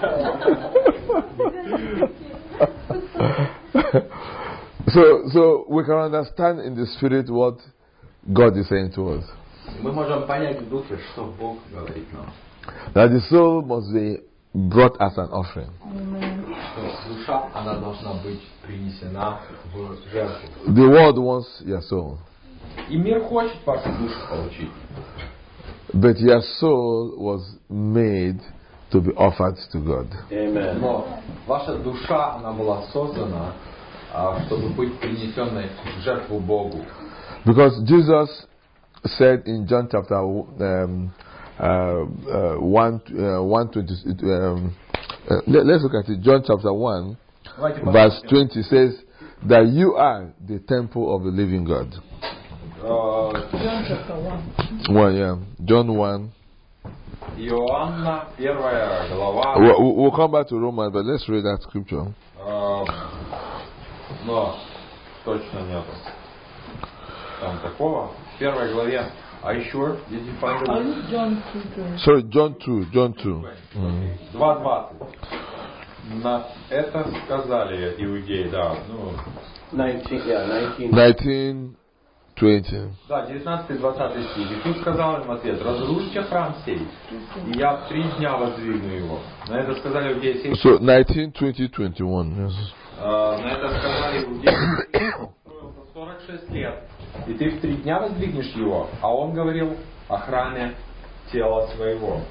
So, so we can understand in the spirit what God is saying to us. Мы можем понять в духе, что Бог говорит нам. That the soul must be brought as an offering. Что душа, она должна быть принесена в жертву. The world wants your soul, И мир хочет вашу душу получить. but your soul was made to be offered to God. Amen. Но ваша душа, она была создана, а, чтобы быть принесенной в жертву Богу. Because Jesus said in John chapter um, uh, uh, one, uh, one twenty, um, uh, let, let's look at it. John chapter one, Давайте verse посмотрим. twenty says that you are the temple of the living God. Э, John chapter one. One, yeah. John one. Иоанна, первая глава. We'll, we'll come back to Romans, but let's read that scripture. Э, Но точно нету там такого. В первой главе. Are you sure? Did you find Are it? you John two twenty? Sorry, John two. John two. Mm. два двадцать. На это сказали иудеи, да. Ну, nineteen, yeah, nineteen. nineteen twenty. Да, девятнадцатый-двадцатый стих. Иисус сказал им ответ: разрушьте храм сей, и я в три дня воздвигну его. На это сказали иудеи семь. So nineteen, twenty, twenty-one. Yes. А, на это сказали иудеи, строился сорок шесть лет, и ты в три дня воздвигнешь его. А он говорил о храме тела своего.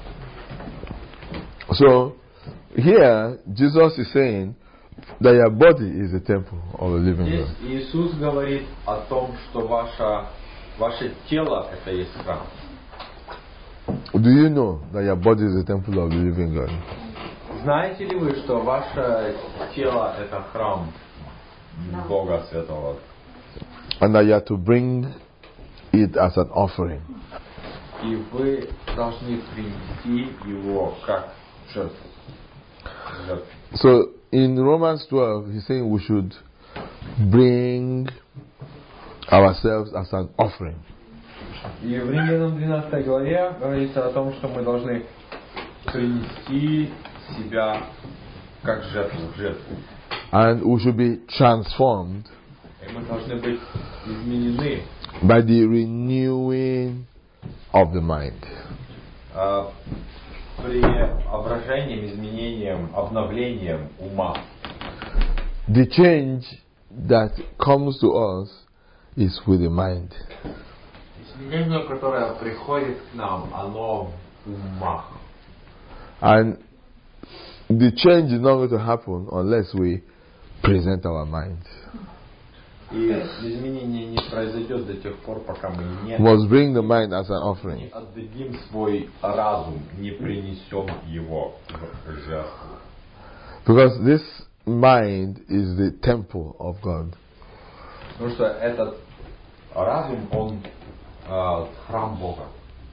So here Jesus is saying that your body is the temple of the living Здесь God. Иисус говорит о том, что ваше, ваше тело это есть храм. Do you know that your body is the temple of the living God? Знаете ли вы, что ваше тело это храм Бога Святого? And that you have to bring it as an offering. И вы должны принести его как жертву. Жертву. So in Romans twelve, he's saying we should bring ourselves as an offering. И в Римлянам двенадцатой главе говорится о том, что мы должны принести себя как жертву, жертву. And we should be transformed И мы должны быть изменены by the renewing of the mind. а, преображением, изменением, обновлением ума. The change that comes to us is with the mind. Изменение, которое приходит к нам, оно в умах. And the change is not going to happen unless we present our mind. И изменение не произойдет до тех пор, пока мы не, We must bring the mind as an не offering. отдадим свой разум, не принесем его в жертву. Because this mind is the temple of God. Потому что этот разум, он э, храм Бога.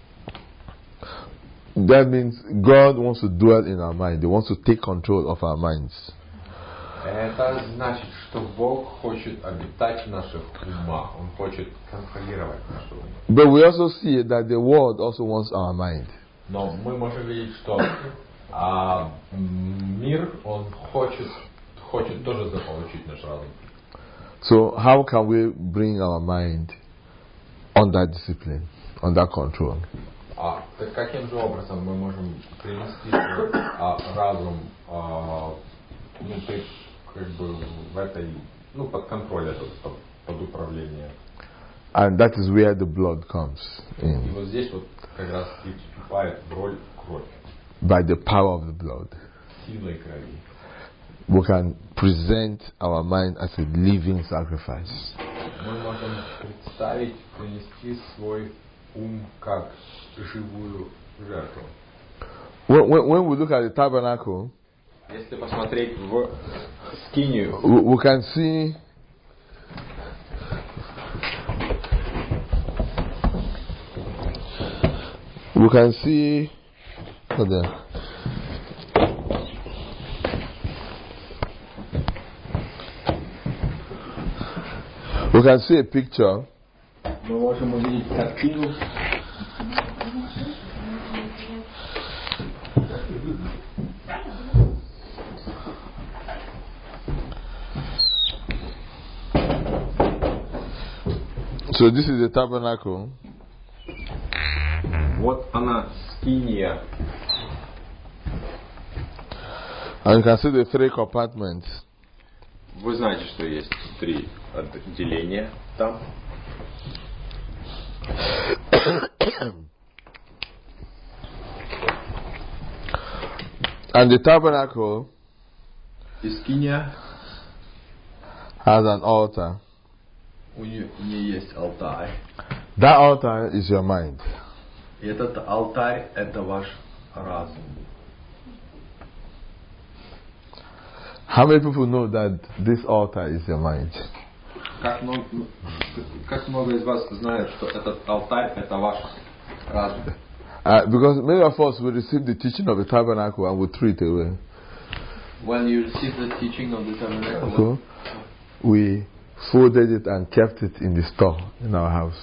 That means God wants to dwell in our mind. He wants to take control of our minds. Это значит, что Бог хочет обитать в наших умах. Он хочет контролировать наши умы. But we also see that the world also wants our mind. Но мы можем видеть, что а, мир, он хочет, хочет тоже заполучить наш разум. So how can we bring our mind under discipline, under control? А так каким же образом мы можем принести свой а, разум а, ну, при, как бы в этой, ну, под контроль, этот, под, под управление? And that is where the blood comes И in, вот здесь вот как раз и вступает в роль кровь, by the power of the blood. силой крови. We can present our mind as a living sacrifice. Мы можем представить, принести свой ум как живую жертву. When, when, when we look at the tabernacle, Если посмотреть в скинию, we, we can see we can see hold on. We can see a picture мы можем увидеть картину, so this is the tabernacle. вот она скиния, And you can see the three compartments. вы знаете, что есть три отделения там. And the tabernacle И скиния, has an altar. у нее, у нее есть алтарь. That altar is your mind. И этот алтарь это ваш разум. How many people know that this altar is your mind? Как много, как много из вас знают, что этот алтарь это ваш разум? Uh, because many of us will receive the teaching of the tabernacle and will throw it away. When you receive the teaching of the tabernacle, So we folded it and kept it in the store in our house.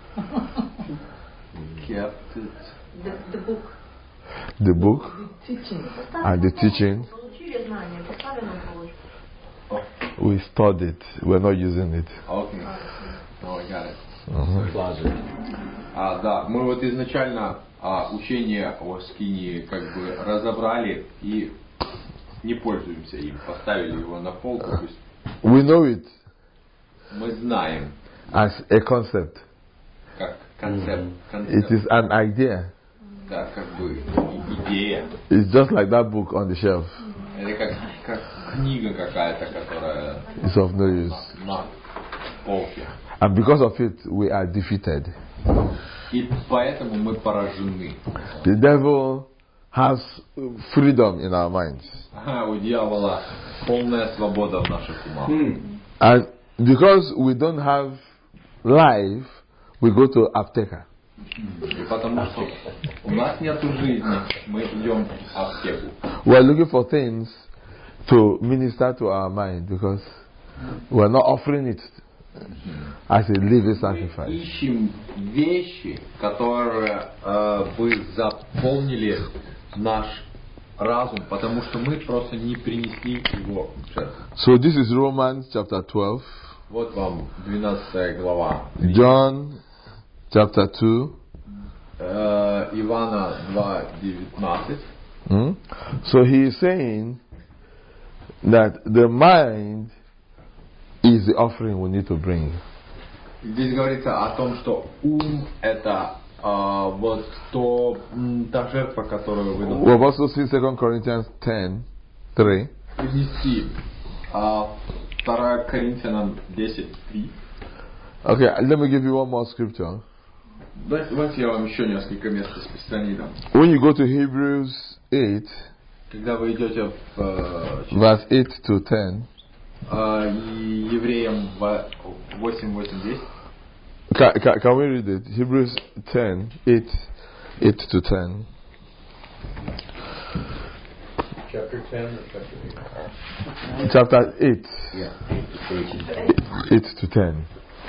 kept it. The, the book, The book the teaching. and the teaching, Получили знания, поставили на полочку. we stored it. We're not using it. Okay. Oh, I got it. Mhm. Closet. А, да, мы вот изначально а, учение о скинии как бы разобрали и не пользуемся им, поставили его на полку, то есть We know it мы знаем as a concept. как концепт, It концепт, is an idea. да, как бы и- идея. It's just like that book on the shelf. Это как, как книга какая-то, которая It's of no use. на полке. And because of it, we are defeated. И поэтому мы поражены. The devil has freedom in our minds. Ага, у дьявола полная свобода в наших умах. And because we don't have life, we go to apteca. И потому что у нас нет жизни, мы идем в аптеку. We are looking for things to minister to our mind because we are not offering it as a living Мы sacrifice. ищем вещи, которые э, бы заполнили наш разум, потому что мы просто не принесли его в жертву. So this is Romans chapter twelve, Вот вам двенадцатая глава. John chapter two. Э, Ивана два девятнадцать. Hmm? So he is saying that the mind is the offering we need to bring. Здесь говорится о том, что ум это а, вот то, м, та жертва, которую вы We должны have also seen Second Corinthians ten, three. принести. А, вторая Коринфянам десять три. Okay, let me give you one more scripture. Давайте, давайте я вам еще несколько мест из Писания дам. When you go to Hebrews eight, Когда вы идете в э, verse eight to ten, э, и Евреям восемь восемь десять. can, can, can we read it? Hebrews ten, eight, eight to ten. Chapter ten, chapter eight. Chapter eight, Yeah. eight to ten.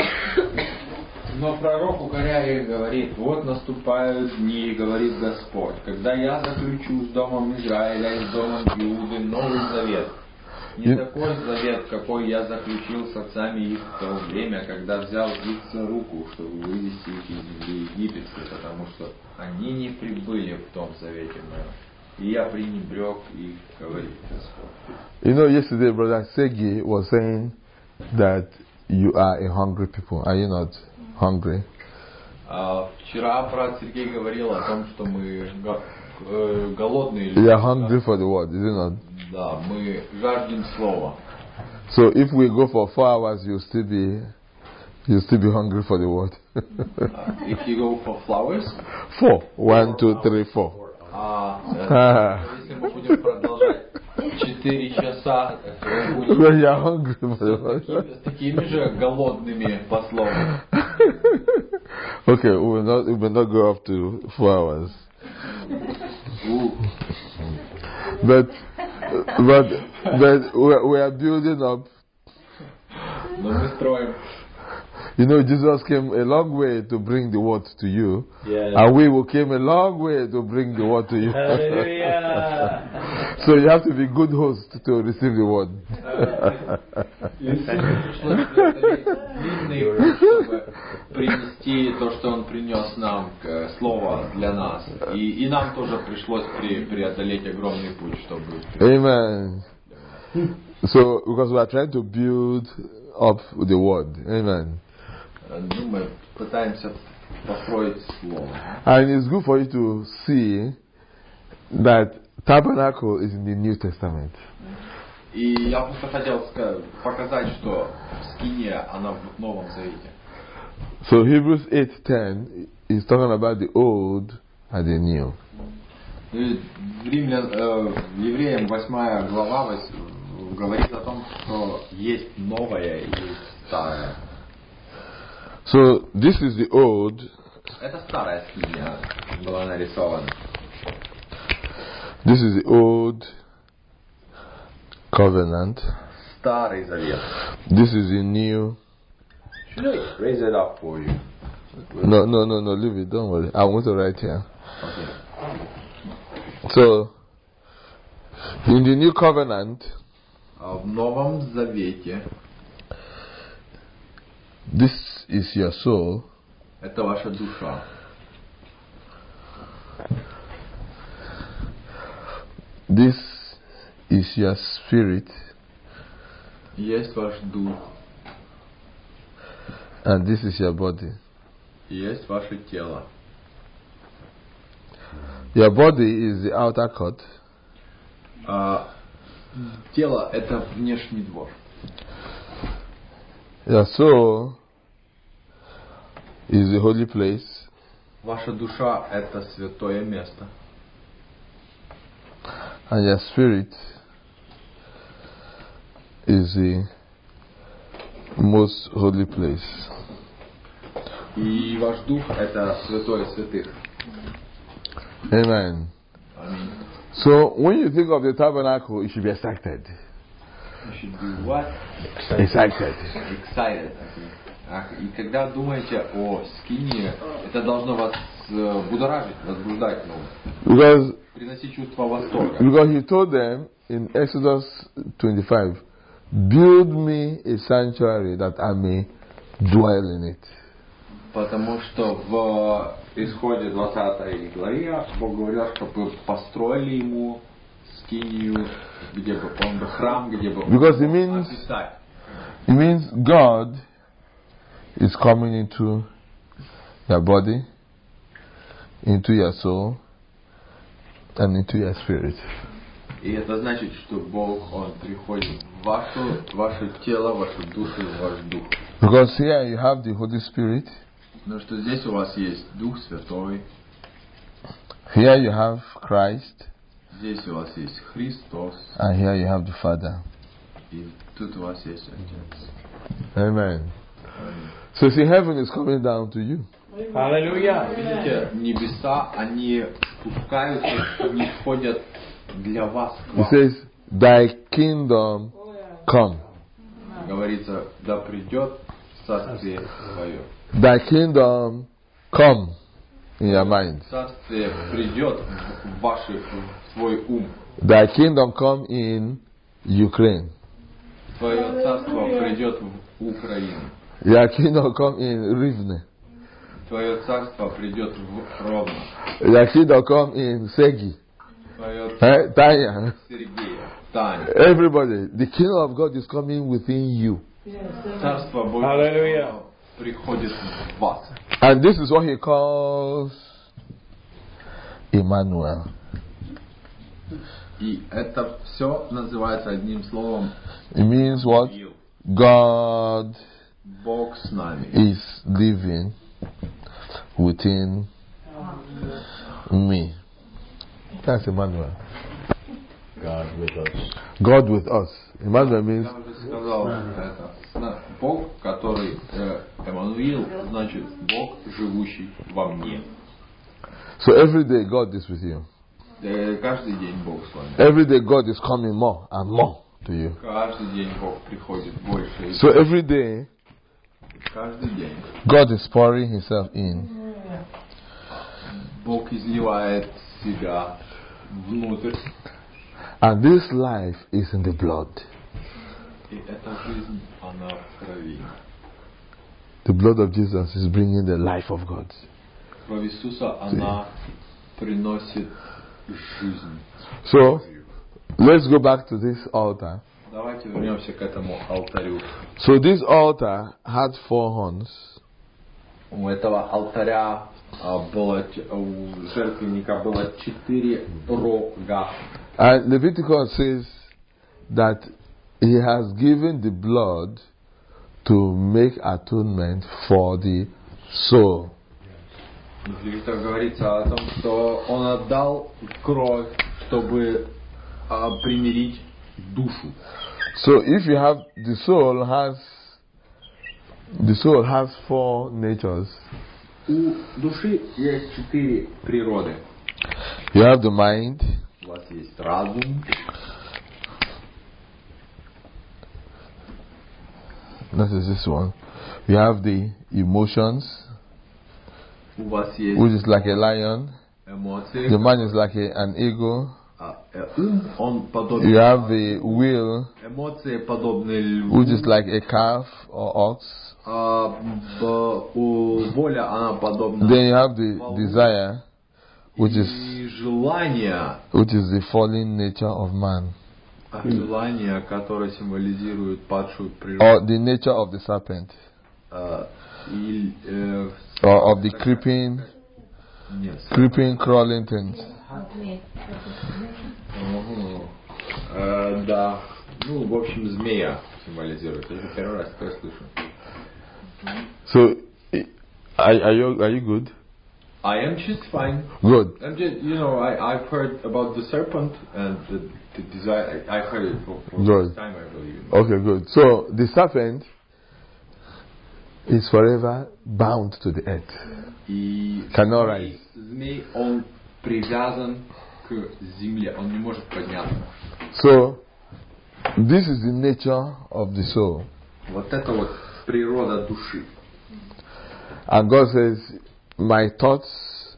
Но пророк, укоряя их, говорит: вот наступают дни, говорит Господь, когда я заключу с домом Израиля и с домом Иуды новый завет. Не И- такой завет, какой я заключил с отцами их в то время, когда взял их за руку, чтобы вывести их из земли египетской, потому что они не прибыли в том завете моем. И я пренебрег их, говорит Господь. You know, yesterday Brother Segi was saying that you are a hungry people. Are you not hungry? А, вчера брат Сергей говорил о том, что мы го- э, голодные You люди. are hungry for the word, is it not? Да, мы жаждем слова. So if we go for four hours, you'll still be, you'll still be hungry for the word. А, If you go for flowers, Four. One, two, three, four. а, э, Ah. если мы будем продолжать четыре часа, э, мы будем When you are hungry for the с word. такими, с такими же голодными по слову. Okay, we will not, we will not go up to four hours. У, But, but, but we, we are building up. Но мы строим. You know, Jesus came a long way to bring the word to you, Yes. and we will came a long way to bring the word to you. Hallelujah. So you have to be good host to receive the word. Иисусу пришлось преодолеть длинный путь, чтобы принести то, что Он принес нам, к- слово для нас. И, и нам тоже пришлось пре- преодолеть огромный путь, чтобы... Amen. So, because we are trying to build up the word. Amen. Ну, мы пытаемся построить слово. And it's good for you to see that tabernacle is in the New Testament. И я просто хотел ска- показать, что скиния, она в Новом Завете. So Hebrews eight ten is talking about the old and the new. И в Римлян, э, в Евреям восьмая глава вось- говорит о том, что есть новое и есть старое. So this is the old, Это старая скиния была нарисована. this is the old covenant. Старый Завет. This is the new. Should I raise it up for you? No, no, no, no, leave it, don't worry. I want to write here. Okay. So, in the new covenant, А в Новом Завете This is your soul. Это ваша душа. This is your spirit. Есть ваш дух. And this is your body. Есть ваше тело. Your body is the outer court. А, тело — это внешний двор. Your soul is the holy place. Ваша душа — это святое место. And your spirit is the most holy place. И ваш дух — это святое святых. Amen. Аминь. So when you think of the tabernacle, you should be excited. You should be what? Excited. Excited. Ах, и когда думаете о скинии, это должно вас э, будоражить, возбуждать, ну, Because, приносить чувство восторга. because he told them in Exodus twenty-five, build me a sanctuary that I may dwell in it. Потому что в Исходе двадцатой главе Бог говорил, чтобы построили ему скинию, где бы он бы храм, где бы он Because it мог means- описать. It means God is coming into your body, into your soul, and into your spirit. И это значит, что Бог, Он приходит в вашу, ваше тело, вашу душу, в ваш дух. Because here you have the Holy Spirit, Потому что здесь у вас есть Дух Святой, here you have Christ, здесь у вас есть Христос, and here you have the Father. и тут у вас есть Отец. Amen. So see, heaven is coming down to you. Аллилуйя. Видите, небеса, они спускаются, они входят для вас к It вам. says, Thy kingdom come. Говорится, да придет царствие Твое. Thy kingdom come in your mind. Царствие придет в ваш в свой ум. Thy kingdom come in Ukraine. Твое царство придет в Украину. Your kingdom come in Rivne. Твое царство придет в Ровно. Your kingdom come in Segi. Твое Eh? Tanya. Сергея, Таня. Everybody. The kingdom of God is coming within you. Царство Божье Аллилуйя. приходит в вас. And this is what he calls Emmanuel. И это все называется одним словом It means what? «Ил». God Бог с нами. is living within me. That's Emmanuel. God with us. God with us. Emmanuel means Я уже сказал это. Сна- Бог, который э, Эммануил, значит Бог, живущий во мне. so every day God is with you. Э, Каждый день Бог с вами. Every day God is coming more and more to you. Каждый день Бог приходит больше. и So every day Каждый день God is pouring Himself in. Бог изливает себя внутрь. And this life is in the blood. И эта жизнь, она в крови. The blood of Jesus is bringing the life of God. Кровь Иисуса, она приносит жизнь. So let's go back to this altar. Давайте вернемся к этому алтарю. So this altar had four horns. У этого алтаря а, было, ч- у жертвенника было четыре рога. And Leviticus says that he has given the blood to make atonement for the soul. В Левитах говорится о том, что он отдал кровь, чтобы а, примирить душу. So if you have the soul has the soul has four natures. У души есть четыре природы. You have the mind, У вас есть разум, that is this one. You have the emotions, у вас which есть is like a lion. эмоции. The mind is like a, an eagle. А Э, Ум, он подобен, You have the will, эмоции подобны льву, which is like a calf or ox. а б- у воля она подобна Then you have the desire, which is и желание, which is the fallen nature of man, а желание, которое символизирует падшую природу, or the nature of the serpent, а, и э, or of the creeping, нет, creeping, crawling things. Мгм. Э, да, ну, в общем, змея символизирует. Это первый раз такое слышу. So, i- are, are you are you good? I am just fine. Good. I'm just, you know, I, I've heard about the serpent and the, the desire. I, I've heard it for, for the Good. first time, I believe. Okay, good. So the serpent is forever bound to the earth. И Cannot змей, rise. змей, он привязан к земле, он не может подняться. So this is the nature of the soul. Вот это вот природа души. And God says, my thoughts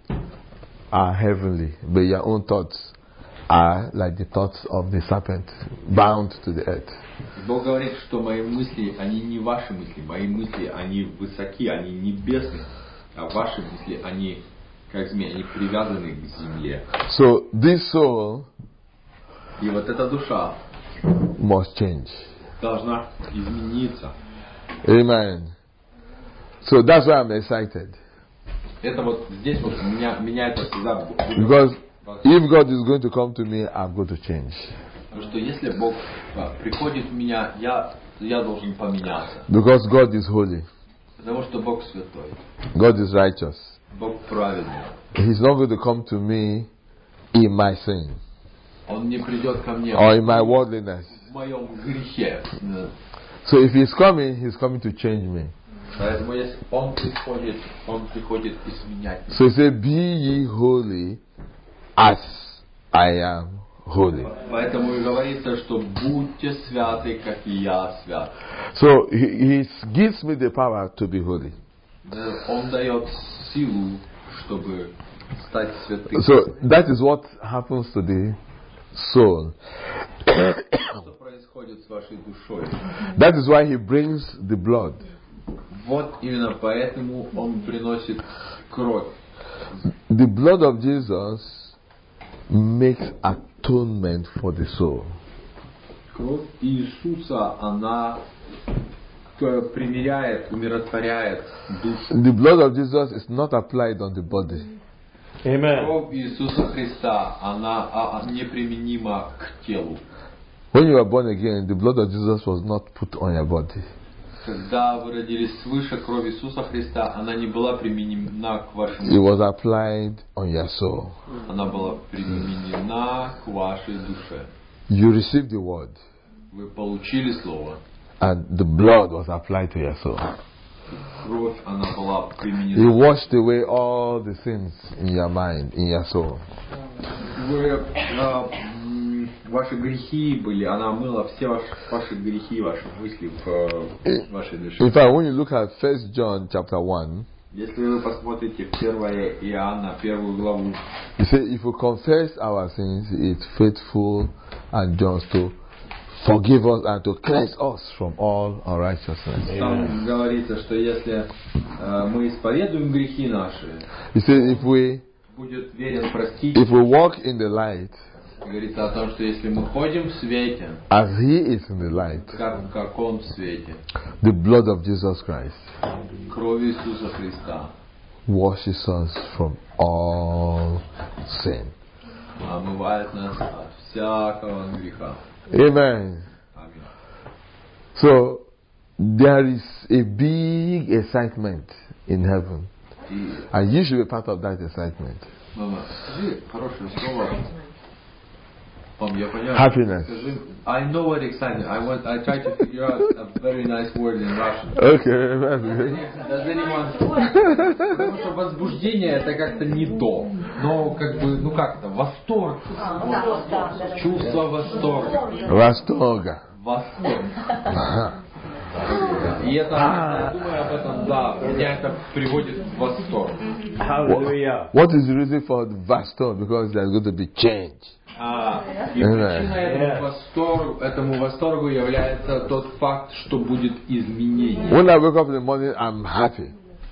are heavenly, but your own thoughts are like the thoughts of the serpent, bound to the earth. Бог говорит, что мои мысли, они не ваши мысли, мои мысли, они высоки, они небесные, а ваши мысли, они как змеи, они привязаны к земле. So this soul И вот эта душа must change. должна измениться. Amen. So that's why I'm excited. Это вот здесь вот меня, меня это всегда... Because if God is going to come to me, I'm going to change. Потому что если Бог а, приходит в меня, я, я должен поменяться. Because God is holy. Потому что Бог святой. God is righteous. Бог праведный. He's not going to come to me in my sin Он не придет ко мне or in my worldliness. в моем грехе. So if He's coming, He's coming to change me. Поэтому если Он приходит, Он приходит изменять меня. So He said, be ye holy as I am holy. Поэтому и говорится, что будьте святы, как и я свят. So He, he gives me the power to be holy. Он дает силу, чтобы стать святым. So that is what happens to the soul. Что происходит с вашей душой? That is why He brings the blood. Вот именно поэтому Он приносит кровь. The blood of Jesus makes atonement for the soul. Кровь Иисуса, она э, примиряет, умиротворяет душу. The blood of Jesus is not applied on the body. Amen. Кровь Иисуса Христа, она а, а, неприменима к телу. When you were born again, the blood of Jesus was not put on your body. Когда вы родились свыше, кровь Иисуса Христа, она не была применена к вашему It was applied on your soul. Она была применена к вашей душе. You received the word, Вы получили слово. and the blood was applied to your soul. Кровь, она была He применена. washed away all the sins in your mind, in your soul. Вы, а, м, ваши грехи были, она омыла все ваши, ваши грехи, ваши мысли в э, вашей душе. In fact, when you look at First John chapter one, Если вы посмотрите в первое Иоанна, первую главу, he said, if we confess our sins, he is faithful and just to forgive us and to cleanse us from all unrighteousness. там говорится, что если э, мы исповедуем грехи наши, He said, if we будет верен простить. if we walk in the light Говорится о том, что если мы ходим в свете, as He is in the light, как, как Он в свете, the blood of Jesus Christ кровь Иисуса Христа washes us from all sin. омывает нас от всякого греха. Amen. Аминь. So there is a big excitement in heaven, И, and you should be part of that excitement. мама, скажи хорошее слово. Мам, я понял. Happiness. Скажи, I know what excitement. I want. I try to figure out a very nice word in Russian. Okay, amen. Does anyone? Потому что возбуждение это как-то не то. Но как бы, ну как это, восторг. Вот. Чувство восторга. Rastoga. Восторг. Uh-huh. А, и это, я думаю об этом, да, меня это приводит в восторг. Hallelujah. What is the reason for the Vastor? Because there's going to be change. А, и причиной этому восторгу, этому восторгу является тот факт, что будет изменение. When I wake up in the morning, I'm happy.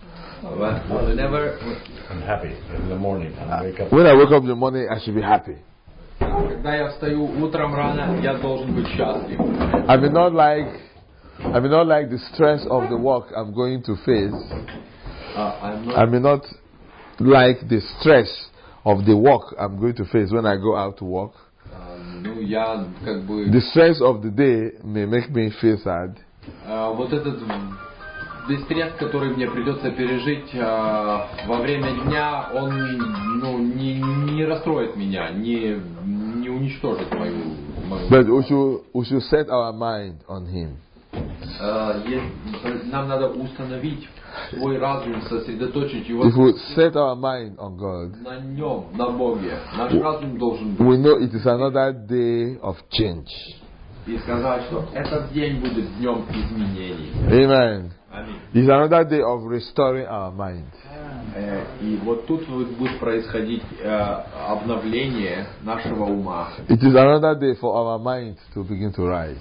Whenever, I'm happy in the morning. I wake up. When I wake up in the morning, I should be happy. когда я встаю утром рано, я должен быть счастлив. I may not like, I may not like the stress of the work I'm going to face. Uh, I'm not, I may not like the stress of the work I'm going to face when I go out to work. uh, ну, я как бы... The stress of the day may make me feel sad. Uh, вот этот весь стресс, который мне придется пережить uh, во время дня, он ну, не, не расстроит меня, не, не уничтожит мою... мою... But we should, we should set our mind on Him. Uh, есть, нам надо установить свой разум, сосредоточить его If we set our mind on God, на нем, на Боге. Наш разум должен быть. we know it is another day of change. И сказать, что этот день будет днем изменений. Amen. Аминь. It's another day of restoring our mind. Э, И вот тут вот будет происходить э, обновление нашего ума. It is another day for our mind to begin to rise.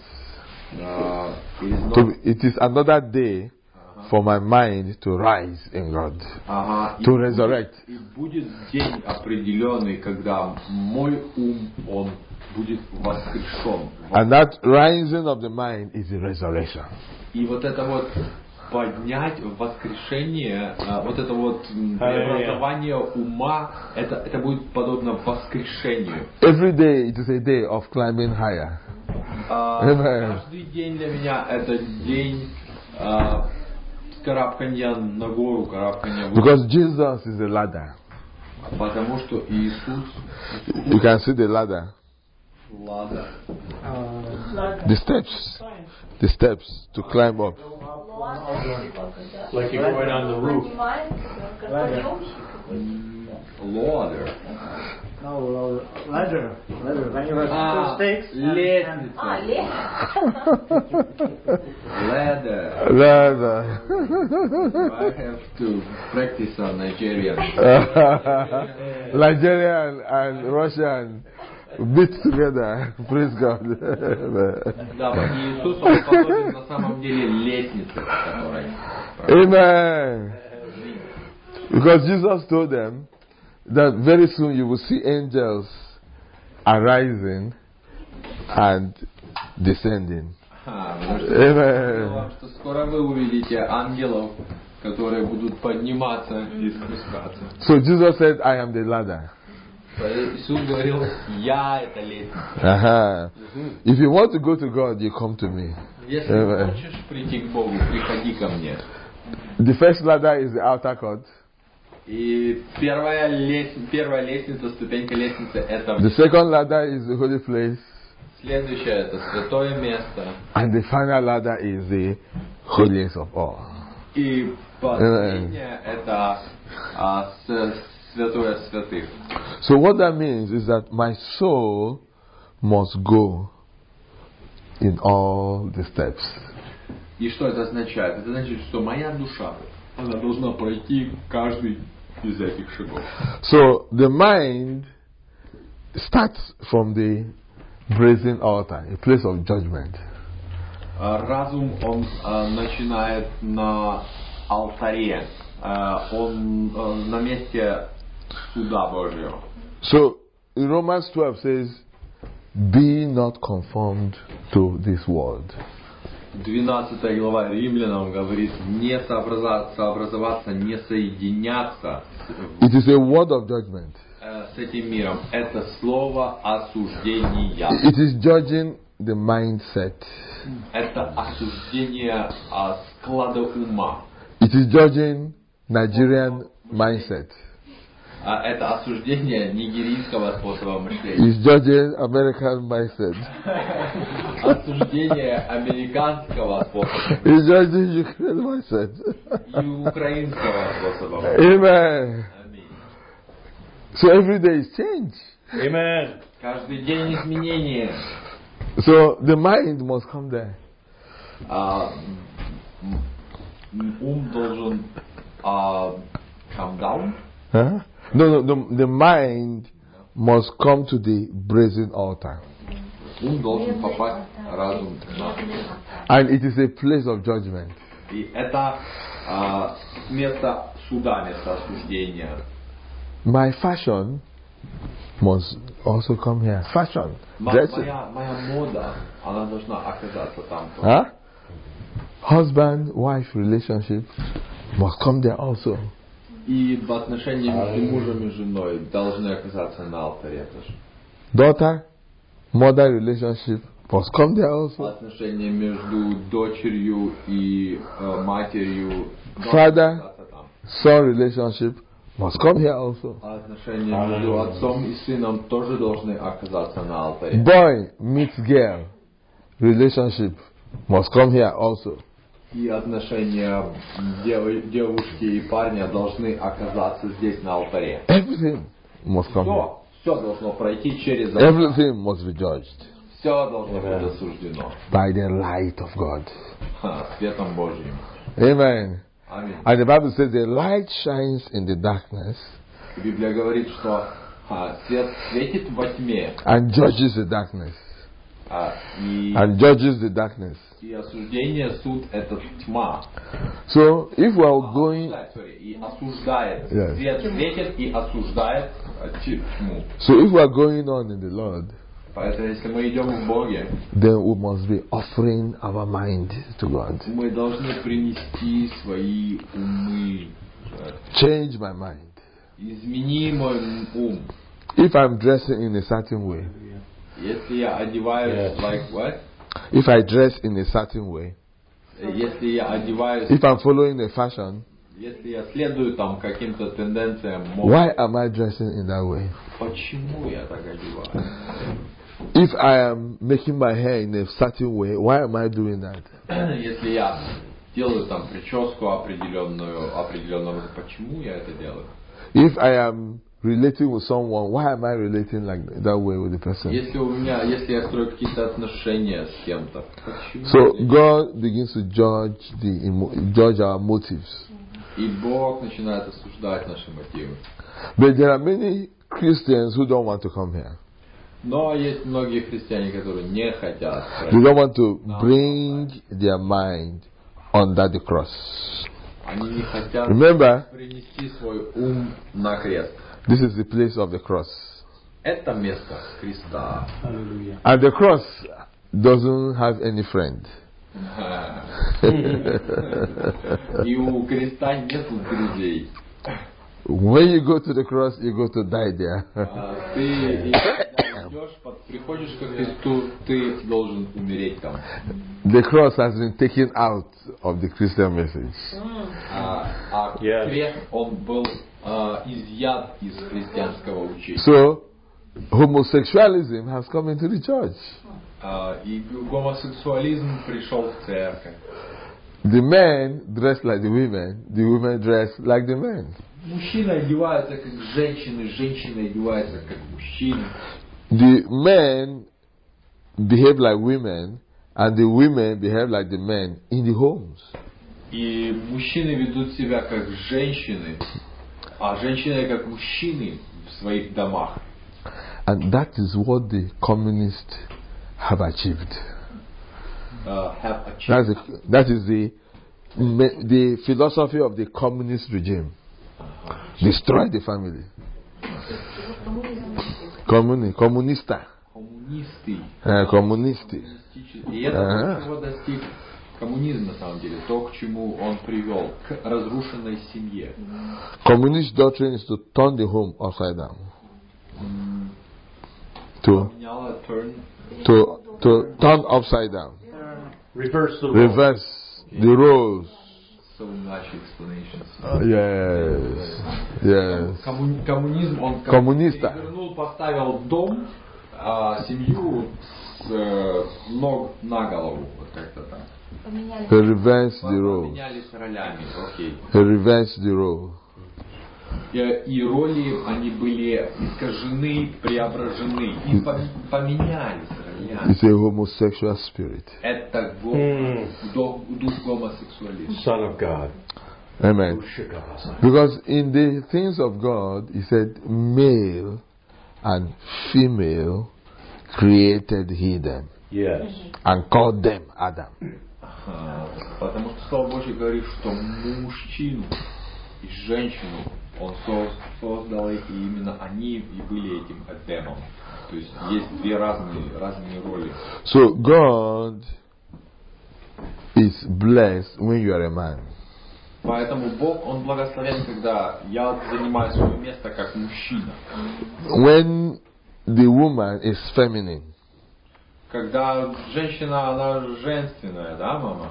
Э, it is not- To, it is another day for my mind to rise in God, Ага, и to будет- resurrect. И будет день определенный, когда мой ум, он будет воскрешен. And that rising of the mind is the resurrection. И вот это вот поднять воскрешение, э, вот это вот м, преобразование ума, это, это будет подобно воскрешению. Every day it is a day of climbing higher. А, Amen. каждый день для меня это день а, карабканья на гору, карабканья в Because Jesus is the ladder. потому что Иисус You can see the ladder. ладно. The steps. The steps to climb up. Like you're going on the roof. Ладер. No, ladder. Ladder. When you have А, two sticks. and- лестница. А, лес. Ladder. Ladder. I have to practice on Nigerian. Nigerian and Russian beat together. Praise God. Да, Иисус он подобен на самом деле лестнице, которой. Amen. Because Jesus told them that very soon you will see angels arising and descending. А, потому что Amen. сказал, что скоро вы увидите ангелов, которые будут подниматься и спускаться. So Jesus said, I am the ladder. Иисус говорил, я это лестница. Uh-huh. If you want to go to God, you come to me. Если Amen. хочешь прийти к Богу, приходи ко мне. The first ladder is the outer court. И первая, лес... первая лестница, ступенька лестницы, это The second ladder is the holy place. следующее, это святое место. And the final ladder is the holiest of all. И последнее, это а, с- святое святых. So what that means is that my soul must go in all the steps. И что это означает? Это значит, что моя душа, она должна пройти каждый из этих шагов. So the mind starts from the brazen altar, a place of judgment. А, Разум, он а, начинает на алтаре, а, он а, на месте суда Божьего. So in Romans twelve says, be not conformed to this world. двенадцатая глава Римлянам говорит, не сообраза- сообразоваться, не соединяться It is a word of judgment. э, с этим миром. Это слово осуждения. It is judging the mindset. Это осуждение а, склада ума. It is judging Nigerian mindset. А, это осуждение нигерийского способа мышления. It's judging American mindset. Осуждение американского способа It's judging Ukrainian mindset. и украинского способа. Amen. Аминь. So every day is change. Amen. Каждый день изменения. So the mind must come there. А, м, ум должен а, come down. Huh? No, no, the, the mind must come to the brazen altar. Ум должен попасть разум на. And it is a place of judgment. И это а, место суда, место осуждения. My fashion must also come here. Fashion. Мо- Dressing. Моя, моя мода, она должна оказаться там. тоже. Huh? Husband-wife relationship must come there also. И в отношении между мужем и женой должны оказаться на алтаре тоже. Daughter-mother relationship must come there also. Отношения между дочерью и э, матерью должны Father. оказаться там. Son relationship must come here also. А отношения между отцом и сыном тоже должны оказаться на алтаре. Boy meets girl relationship must come here also. И отношения дев- девушки и парня должны оказаться здесь на алтаре. Everything must come here. Все, все должно пройти через алтарь. Everything must be judged Все должно быть осуждено by the light of God. Ха, светом Божьим. Amen. Аминь. And the Bible says the light shines in the darkness Библия говорит, что а, свет светит во тьме, and judges the darkness. а, и, And judges the darkness. и осуждение, суд — это тьма. So if we are А, going, осуждает, sorry, и осуждает. Yes. Свет светит и осуждает а, ть- тьму. so if we are going on in the Lord, Поэтому, если мы идем в Боге, then we must be offering our mind to God. мы должны принести свои умы. Change my mind. Измени мой ум. If I'm dressing in a certain way, Если я одеваюсь, like what? if I dress in a certain way, Если я одеваюсь, if I'm following a fashion, если я следую там каким-то тенденциям, why am I dressing in that way? почему я так одеваюсь? If I am making my hair in a certain way, why am I doing that? Если я делаю там прическу определенную, определенного, почему я это делаю? If I am relating with someone, why am I relating like that way with the person? Если у меня, если я строю какие-то отношения с кем-то, почему? So я- God begins to judge the emo- judge our motives. И Бог начинает осуждать наши мотивы. But there are many Christians who don't want to come here. Но есть многие христиане, которые не хотят. They don't want to bring their mind under the cross. Они не хотят Remember, принести свой ум на крест. this is the place of the cross. Это место креста. Аллилуйя. And the cross doesn't have any friend. И у креста нет друзей. When you go to the cross, you go to die there. А Ты и когда идешь, под- приходишь ко кресту, ты должен умереть там. The cross has been taken out of the Christian message. А, а Yes. крест, он был а, изъят из христианского учения. So, homosexualism has come into the church. А, и гомосексуализм пришел в церковь. The men dress like the women, the women dress like the men. Мужчины одеваются как женщины, женщины одеваются как мужчины. The men behave like women, and the women behave like the men in the homes. И мужчины ведут себя как женщины, а женщины как мужчины в своих домах. And that is what the communists have achieved. Uh, have That's achieved. the, that is the, the philosophy of the communist regime. Destroy the family. Communi, comunista. Коммунисты. Uh, communisты. Коммунистический. И это Ага. то, чего достиг коммунизм на самом деле. То, к чему он привел. К разрушенной семье. Communist doctrine is to turn the home upside down. To, Поменяла turn. to, to turn upside down. Reverse the role. Reverse the roles. So much explanations. Yes. Yes. Комму- коммунизм, он как Коммуниста. перевернул, поставил дом, а семью с э, ног на голову. Вот как-то так. Поменяли. He reversed the role. Поменялись ролями, окей. He reversed the role. И, и роли, они были искажены, преображены. И пом- поменялись ролями. Илья, It's a homosexual spirit. это го- Mm. дух, дух гомосексуализма. Son of God. Amen. Because in the things of God, He said, male and female created He them Yes. and called them Adam. А, Потому что Слово Божье говорит, что мужчину и женщину Он со- создал, и именно они и были этим Эдемом. То есть есть две разные, разные роли. So God is blessed when you are a man. Поэтому Бог, Он благословен, когда я занимаю свое место как мужчина. When the woman is feminine. Когда женщина, она женственная, да, мама?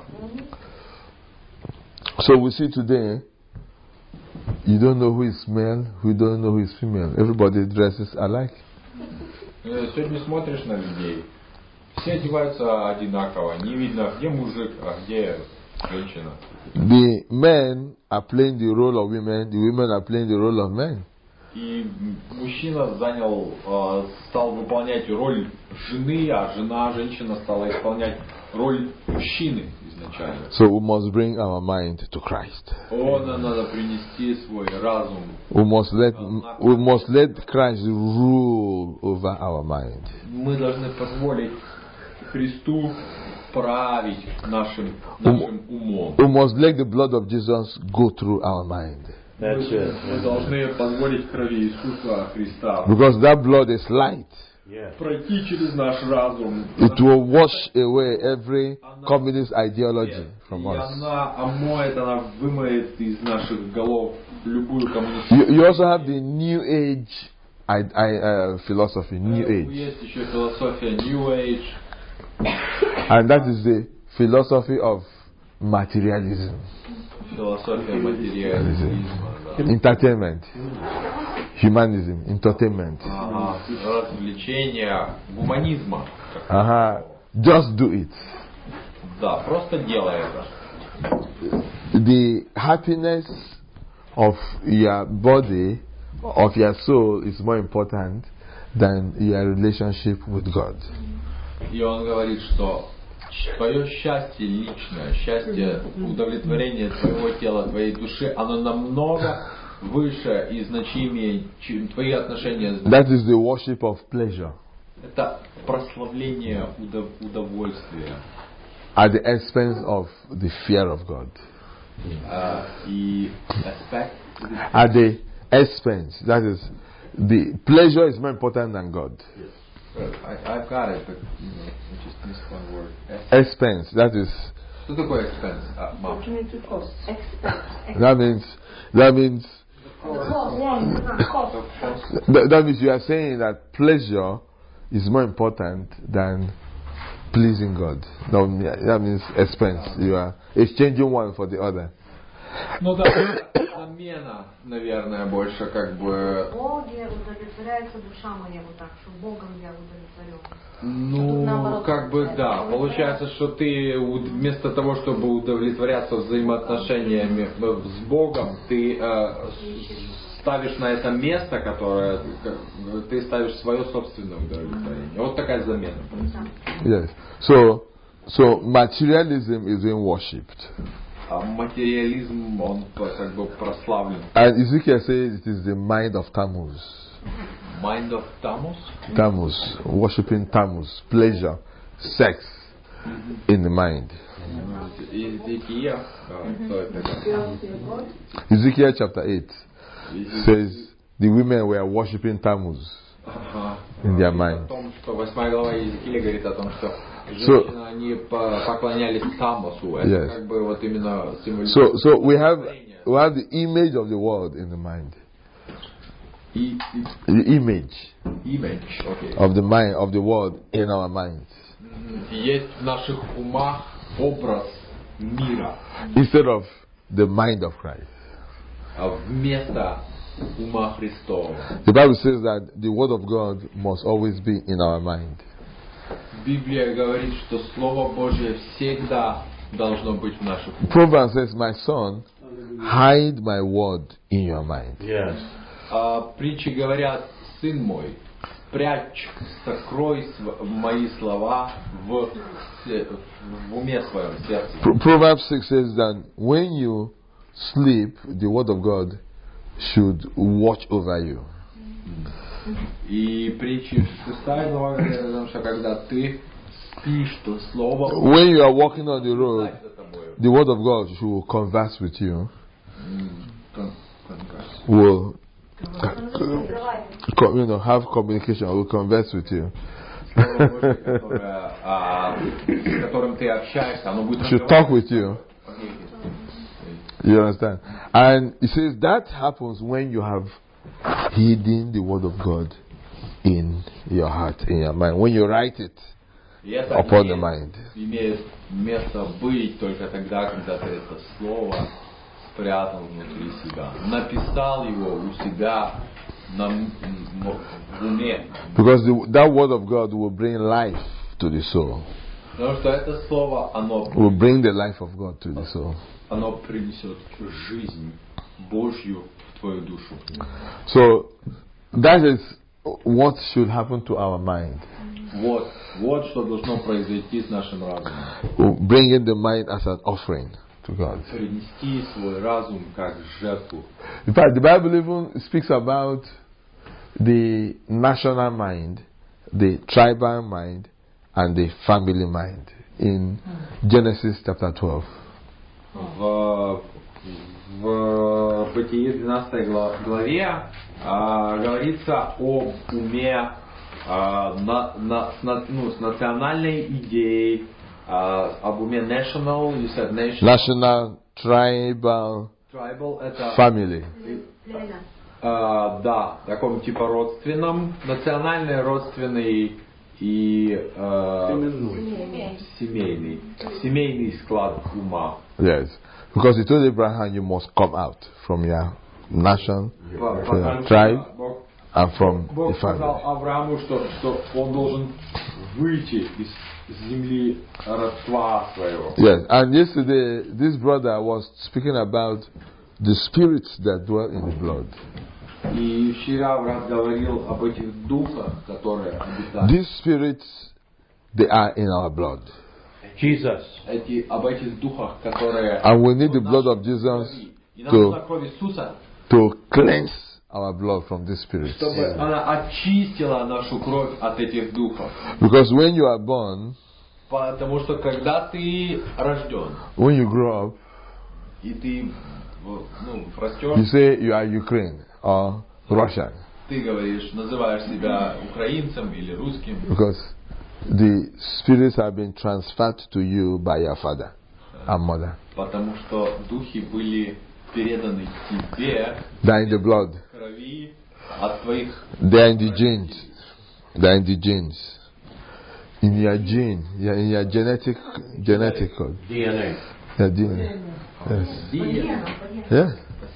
So we see today, you don't know who is male, who don't know who is female. Everybody dresses alike. Э, Сегодня смотришь на людей, все одеваются одинаково, не видно, где мужик, а где женщина. The men are playing the role of women, the women are playing the role of men. И мужчина занял, э, стал выполнять роль жены, а жена, женщина стала исполнять роль мужчины изначально. So we must bring our mind to Christ. О, нам надо принести свой разум. We must let we must let Christ rule over our mind. Мы должны позволить Христу править нашим, нашим умом. We must let the blood of Jesus go through our mind. That's it. Мы должны позволить крови Иисуса Христа Because that blood is light. Yes. пройти через наш разум. It will wash away every communist ideology from И us. она омоет, она вымоет из наших голов любую You, коммунистическую. you also have the New Age I, I, uh, philosophy, New Age. Есть еще философия New Age. And that is the philosophy of materialism, Философия материализма. Да. entertainment, humanism, entertainment. Ага. Развлечения гуманизма. Uh-huh. Just do it. Да, просто делай это. The happiness of your body, of your soul, is more important than your relationship with God. И он говорит, что твое счастье личное, счастье, удовлетворение твоего тела, твоей души, оно намного выше и значимее, чем твои отношения с Богом. That is the worship of pleasure Это прославление удов- удовольствия at the expense of the fear of God. а, и аспект. At the expense, that is, the pleasure is more important than God. I, I've got it, but you know, I just missed one word. Expense, that is, Что такое expense? А, мам? that means, that means, that, that means you are saying that pleasure is more important than pleasing God. No, that means expense. You are exchanging one for the other. Ну да, замена, наверное, больше как бы. Боге удовлетворяется душа моя вот так, что Богом я удовлетворен. Ну, наоборот, как бы да. получается. Получается, что ты у- вместо того, чтобы удовлетворяться взаимоотношениями с Богом, ты э, с- ставишь на это место, которое как- ты ставишь свое собственное удовлетворение. Вот такая замена. Yes. So, so materialism is being worshipped. А материализм, он по- как бы прославлен. And Ezekiel says it is the mind of Tammuz. Mind of Tammuz? Tammuz, worshipping Tammuz, pleasure, sex in the mind. Иезекия. Да, кто это? Ezekiel chapter eight says the women were worshipping Tammuz Ага. in their О mind. том, что восьмая глава Иезекииля говорит о том, что женщины, они по- поклонялись Тамосу. Это Yes. как бы вот именно So, символизирует. so we have we have the image of the world in the mind. И, The image и image, окей. of the mind of the world in our minds, Мгм. И есть в наших умах образ мира, instead of the mind of Christ. а вместо ума Христова. The Bible says that the word of God must always be in our mind. Библия говорит, что Слово Божье всегда должно быть в наших умах. Proverbs says, "My son, hide my word in your mind." Yes. А притчи говорят, сын мой, спрячь, сокрой св- мои слова в, се- в уме своем, в сердце. Pro- Proverbs six says that when you sleep, the word of God should watch over you. И притчи шестая глава говорит о том, что когда ты спишь, то слово When you are walking on the road, знать за тобою. the word of God should converse with you, М, кон- конверс. will co- you know, have communication, will converse with you. Слово Божье, которое, а, с которым ты общаешься, оно будет Should talk with you. Окей, окей. You understand? And it says that happens when you have hidden the word of God in your heart, in your mind. When you write it И это upon the имеет, mind. имеет место быть только тогда, когда ты это слово спрятал внутри себя. Написал его у себя на, м- м- в уме. Because the, that word of God will bring life to the soul. Потому что это слово, оно, Will bring the life of God to the soul. оно принесет жизнь Божью в твою душу. So that is what should happen to our mind. Вот, вот что должно произойти с нашим разумом. We'll bring in the mind as an offering to God. Принести свой разум как жертву. In fact, the Bible even speaks about the national mind, the tribal mind, and the family mind in Genesis chapter twelve. В, в Бытие двенадцатой гла- главе а, говорится об уме а, на, на, с, на- ну, с национальной идеей, а, об уме national, you said nation, National, tribal, tribal, это family. Племя. а, да, таком типа родственном, национальный, родственный и а, семейный, семейный склад ума. Yes. Because he told Abraham, you must come out from your nation, По- from your потому tribe, что Бог and from Бог the сказал family. Аврааму, что, что он должен выйти из земли родства своего. Yes. And yesterday, this brother was speaking about the spirits that dwell in the blood. И вчера брат говорил об этих духах, которые обитают. These spirits, they are in our blood. Jesus. Эти, об этих духах, которые And we need в the blood нашей of Jesus крови. И нам to- нужна кровь Иисуса, to cleanse our blood from these spirits. чтобы она очистила нашу кровь от этих духов. Because when you are born, Потому что когда ты рожден, when you grow up, и ты ну, you растешь, say you are Ukraine or Russian. ты говоришь, называешь себя украинцем или русским, Because the spirits have been transferred to you by your father and mother. потому что духи были переданы тебе They are in the blood. в крови от твоих. They are in the genes. They are in the genes. In your gene, yeah, in your genetic genetic code. ди эн эй. Your D N A. Yes. Подъем, подъем. Yeah.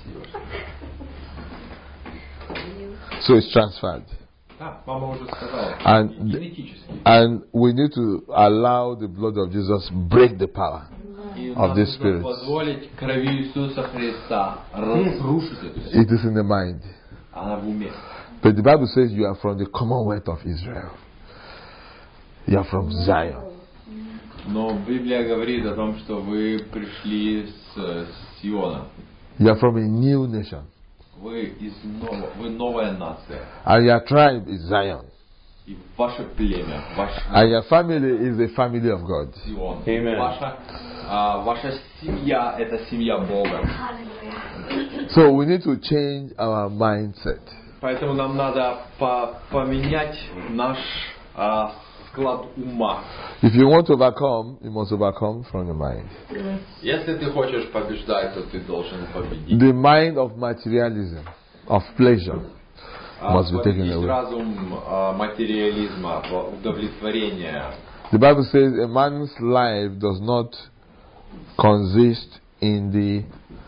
So it's transferred. Да, мама уже сказала. And- Генетически. And we need to allow the blood of Jesus break the power. И of нам the нужно spirits. позволить крови Иисуса Христа разрушить эту силу. It is in the mind. Она в уме. But the Bible says you are from the commonwealth of Israel. You are from Zion. Но Библия говорит о том, что вы пришли с с Сиона. You are from a new nation. Вы из нового, вы новая нация. And your tribe is Zion. И ваше племя, ваш And your family is the family of God. Сион. Amen. Ваша, а, ваша семья – это семья Бога. So we need to change our mindset. Поэтому нам надо по- поменять наш а, склад ума. If you want to overcome, you must overcome from the mind. Если ты хочешь побеждать, то ты должен победить. The mind of materialism, of pleasure, А, must be taken победить away. разум а, материализма, удовлетворения. The Bible says a man's life does not consist in the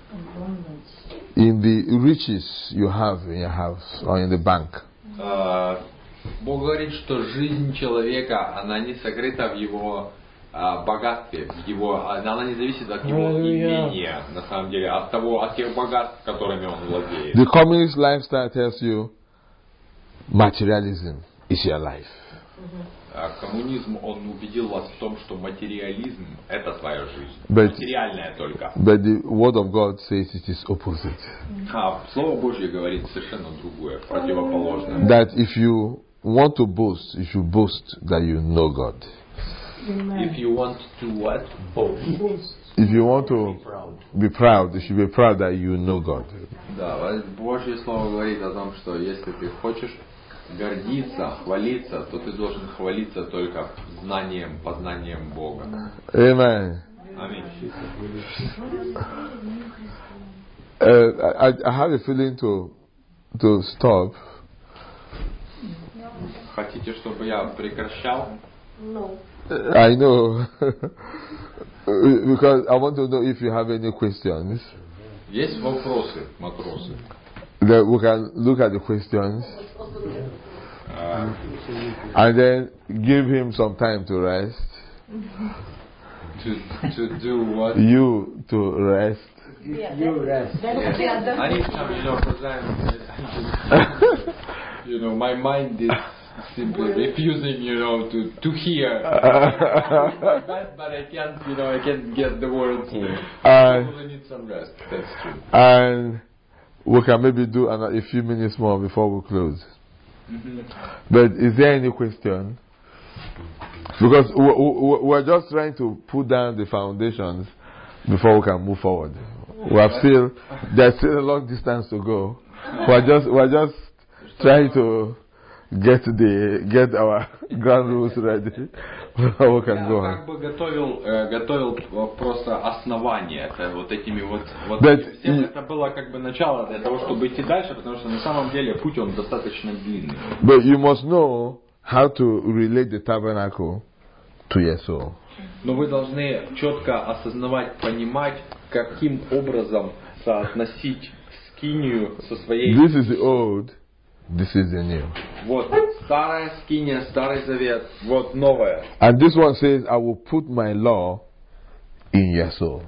in the riches you have in your house or in the bank. А, Бог говорит, что жизнь человека, она не сокрыта в его а, богатстве, в его, она не зависит от его Аллилуйя. имения, на самом деле, от того, от тех богатств, которыми он владеет. The communist lifestyle tells you materialism. is your life. А коммунизм, он убедил вас в том, что материализм – это твоя жизнь. But- Материальная только. But the Word of God says it is opposite. А Слово Божье говорит совершенно другое, противоположное. That if you want to boast, you should boast that you know God. If you want to what? If you want to be proud, you should be proud that you know God. Да, Божье Слово говорит о том, что если ты хочешь гордиться, хвалиться, то ты должен хвалиться только знанием, познанием Бога. Amen. Аминь. Uh, I, I have a feeling to to stop. Хотите, чтобы я прекращал? I know. Because I want to know if you have any questions. Есть вопросы, матросы? Then we can look at the questions А, and then give him some time to rest. to, to do what? You to rest. You rest. Yes. I need some, you know, because I'm, you know, my mind is simply refusing, you know, to, to hear. But I can't, you know, I can't get the words. I Uh, probably need some rest. That's true. and we can maybe do another, a few minutes more before we close. Mm-hmm. But is there any question? Because we, we, we're just trying to put down the foundations before we can move forward. We have still, there's still a long distance to go. We're just, we're just trying to get the, get our ground rules ready before we can go Я on. как бы готовил, э, готовил э, просто основание, это вот этими вот, вот But всем you- это было как бы начало для того, чтобы идти дальше, потому что на самом деле путь он достаточно длинный. But you must know how to relate the tabernacle to your soul. Но вы должны четко осознавать, понимать, каким образом соотносить скинию со своей... This is the old, this is the new. Вот старая скиния, старый завет, вот новая. And this one says, I will put my law in your soul.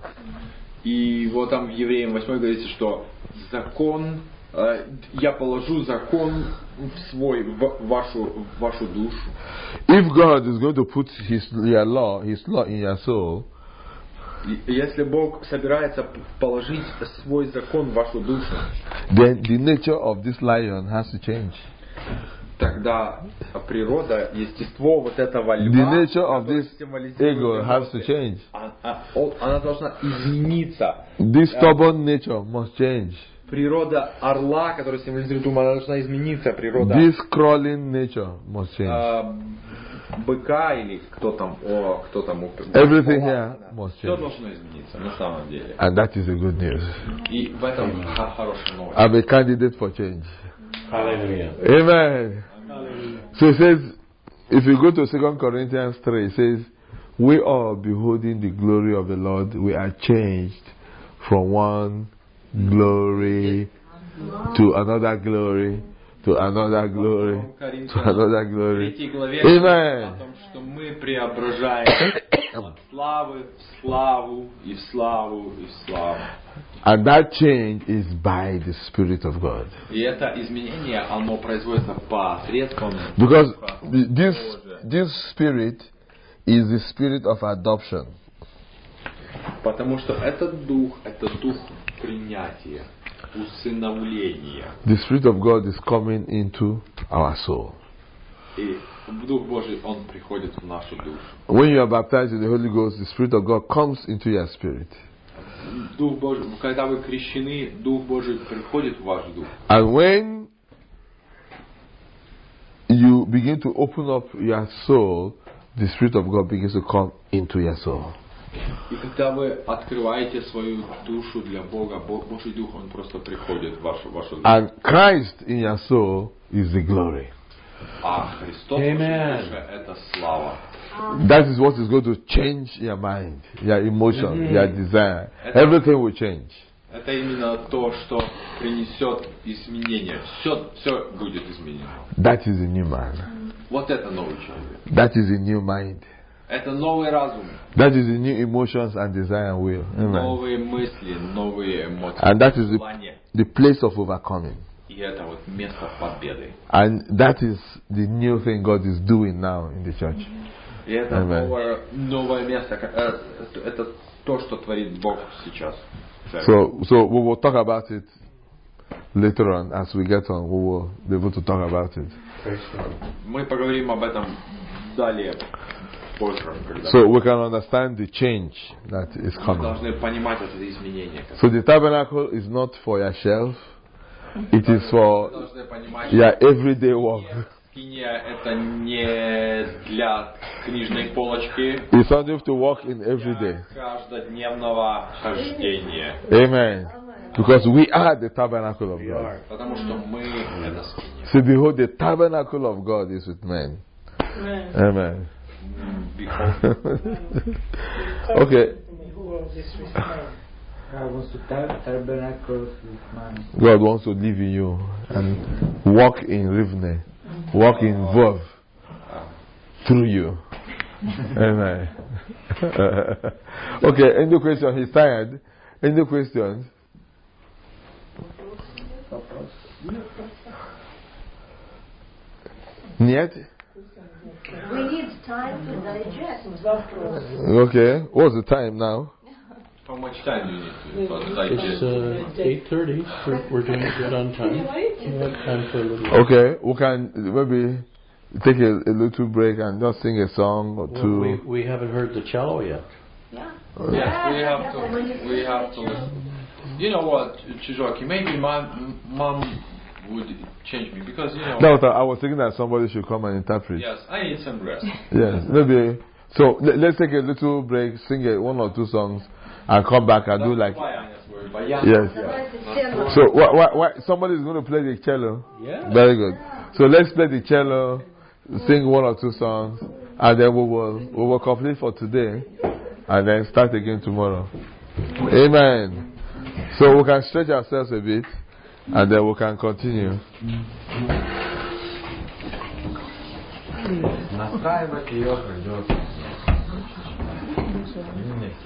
И вот там в Евреям восьмой говорится, что закон, э, я положу закон в свой, в вашу, в вашу душу. If God is going to put his your law, his law in your soul, И если Бог собирается положить свой закон в вашу душу, then the nature of this lion has to change. тогда природа, естество вот этого The льва, nature of который this символизирует eagle has to эмоции, change. а- а- он- она должна измениться. This stubborn nature must change. Природа орла, которая символизирует ум, она должна измениться. Природа This crawling nature must change. а, быка или кто там, о, кто там, Everything here must все change. должно измениться на самом деле. And that is the good news. И в этом ха- хорошая новость. I'm a candidate for change. Hallelujah. Amen. So it says, if you go to Second Corinthians three, it says, we all beholding the glory of the Lord, we are changed from one glory to another glory, to another glory, to another В glory. третьей главе Amen. о том, что мы преображаем от славы в славу, и в славу, и в славу. And that change is by the Spirit of God. И это изменение, оно производится посредством Because Духа this, Божия. this Spirit is the Spirit of adoption. Потому что этот дух, это дух принятия, усыновления. The Spirit of God is coming into our soul. И Дух Божий, Он приходит в нашу душу. When you are baptized in the Holy Ghost, the Spirit of God comes into your spirit. Дух Божий, когда вы крещены, Дух Божий приходит в ваш дух. And when you begin to open up your soul, the Spirit of God begins to come into your soul. И когда вы открываете свою душу для Бога, Бог, Божий Дух, Он просто приходит в вашу, вашу душу. And Christ in your soul is the glory. А Христос в вашей душе – это слава. That is what is going to change your mind, your emotion, your desire. Everything will change. Это именно то, что принесет изменения. Все, все будет изменено. That is a new man. Вот это новый человек. That is a new mind. Это новый разум, That is the new emotions and desire and will. Amen. новые мысли, новые эмоции, And that is the, желания. the place of overcoming. И это вот место победы. And that is the new thing God is doing now in the church. И это Amen. новое, новое место. э, Это то, что творит Бог сейчас. So, so we will talk about it later on as we get on. We will be able to talk about it. Мы поговорим об этом далее, позже. Когда So we can understand the change that is мы coming. должны понимать это изменение. So the tabernacle is not for yourself. It is Мы for должны понимать, your everyday work. скиния это не для книжной полочки, It's something to work in every day. для каждодневного хождения. Amen. Because we are the tabernacle of God. Потому что мы это скиния. So behold, the tabernacle of God is with men. Amen. Okay. God wants to tab- tabernacle with man. God wants to live in you and walk in Rivne, walk in Vov through you. Amen. Okay, any question? He's tired. Any questions? Нет? We need time to digest. Okay. What's the time now? How much time do you need to It's digest? uh, eight thirty. We're, we're doing good on time. We have time for a little. Okay, we can maybe take a, a little break and just sing a song or Well, two. we, we haven't heard the cello yet. Yeah. Yes, we have to. We have to listen. You know what, Chijoki? Maybe my mom would change me because you know. No, but I was thinking that somebody should come and interpret. Yes, I need some rest. Yes, maybe. So let, let's take a little break, sing a, one or two songs, and come back and do like. Yes. So why, why, why, somebody is going to play the cello. Yeah. Very good. So let's play the cello, sing one or two songs, and then we will we will complete for today, and then start again tomorrow. Amen. So we can stretch ourselves a bit, and then we can continue. Настраивать ее придется.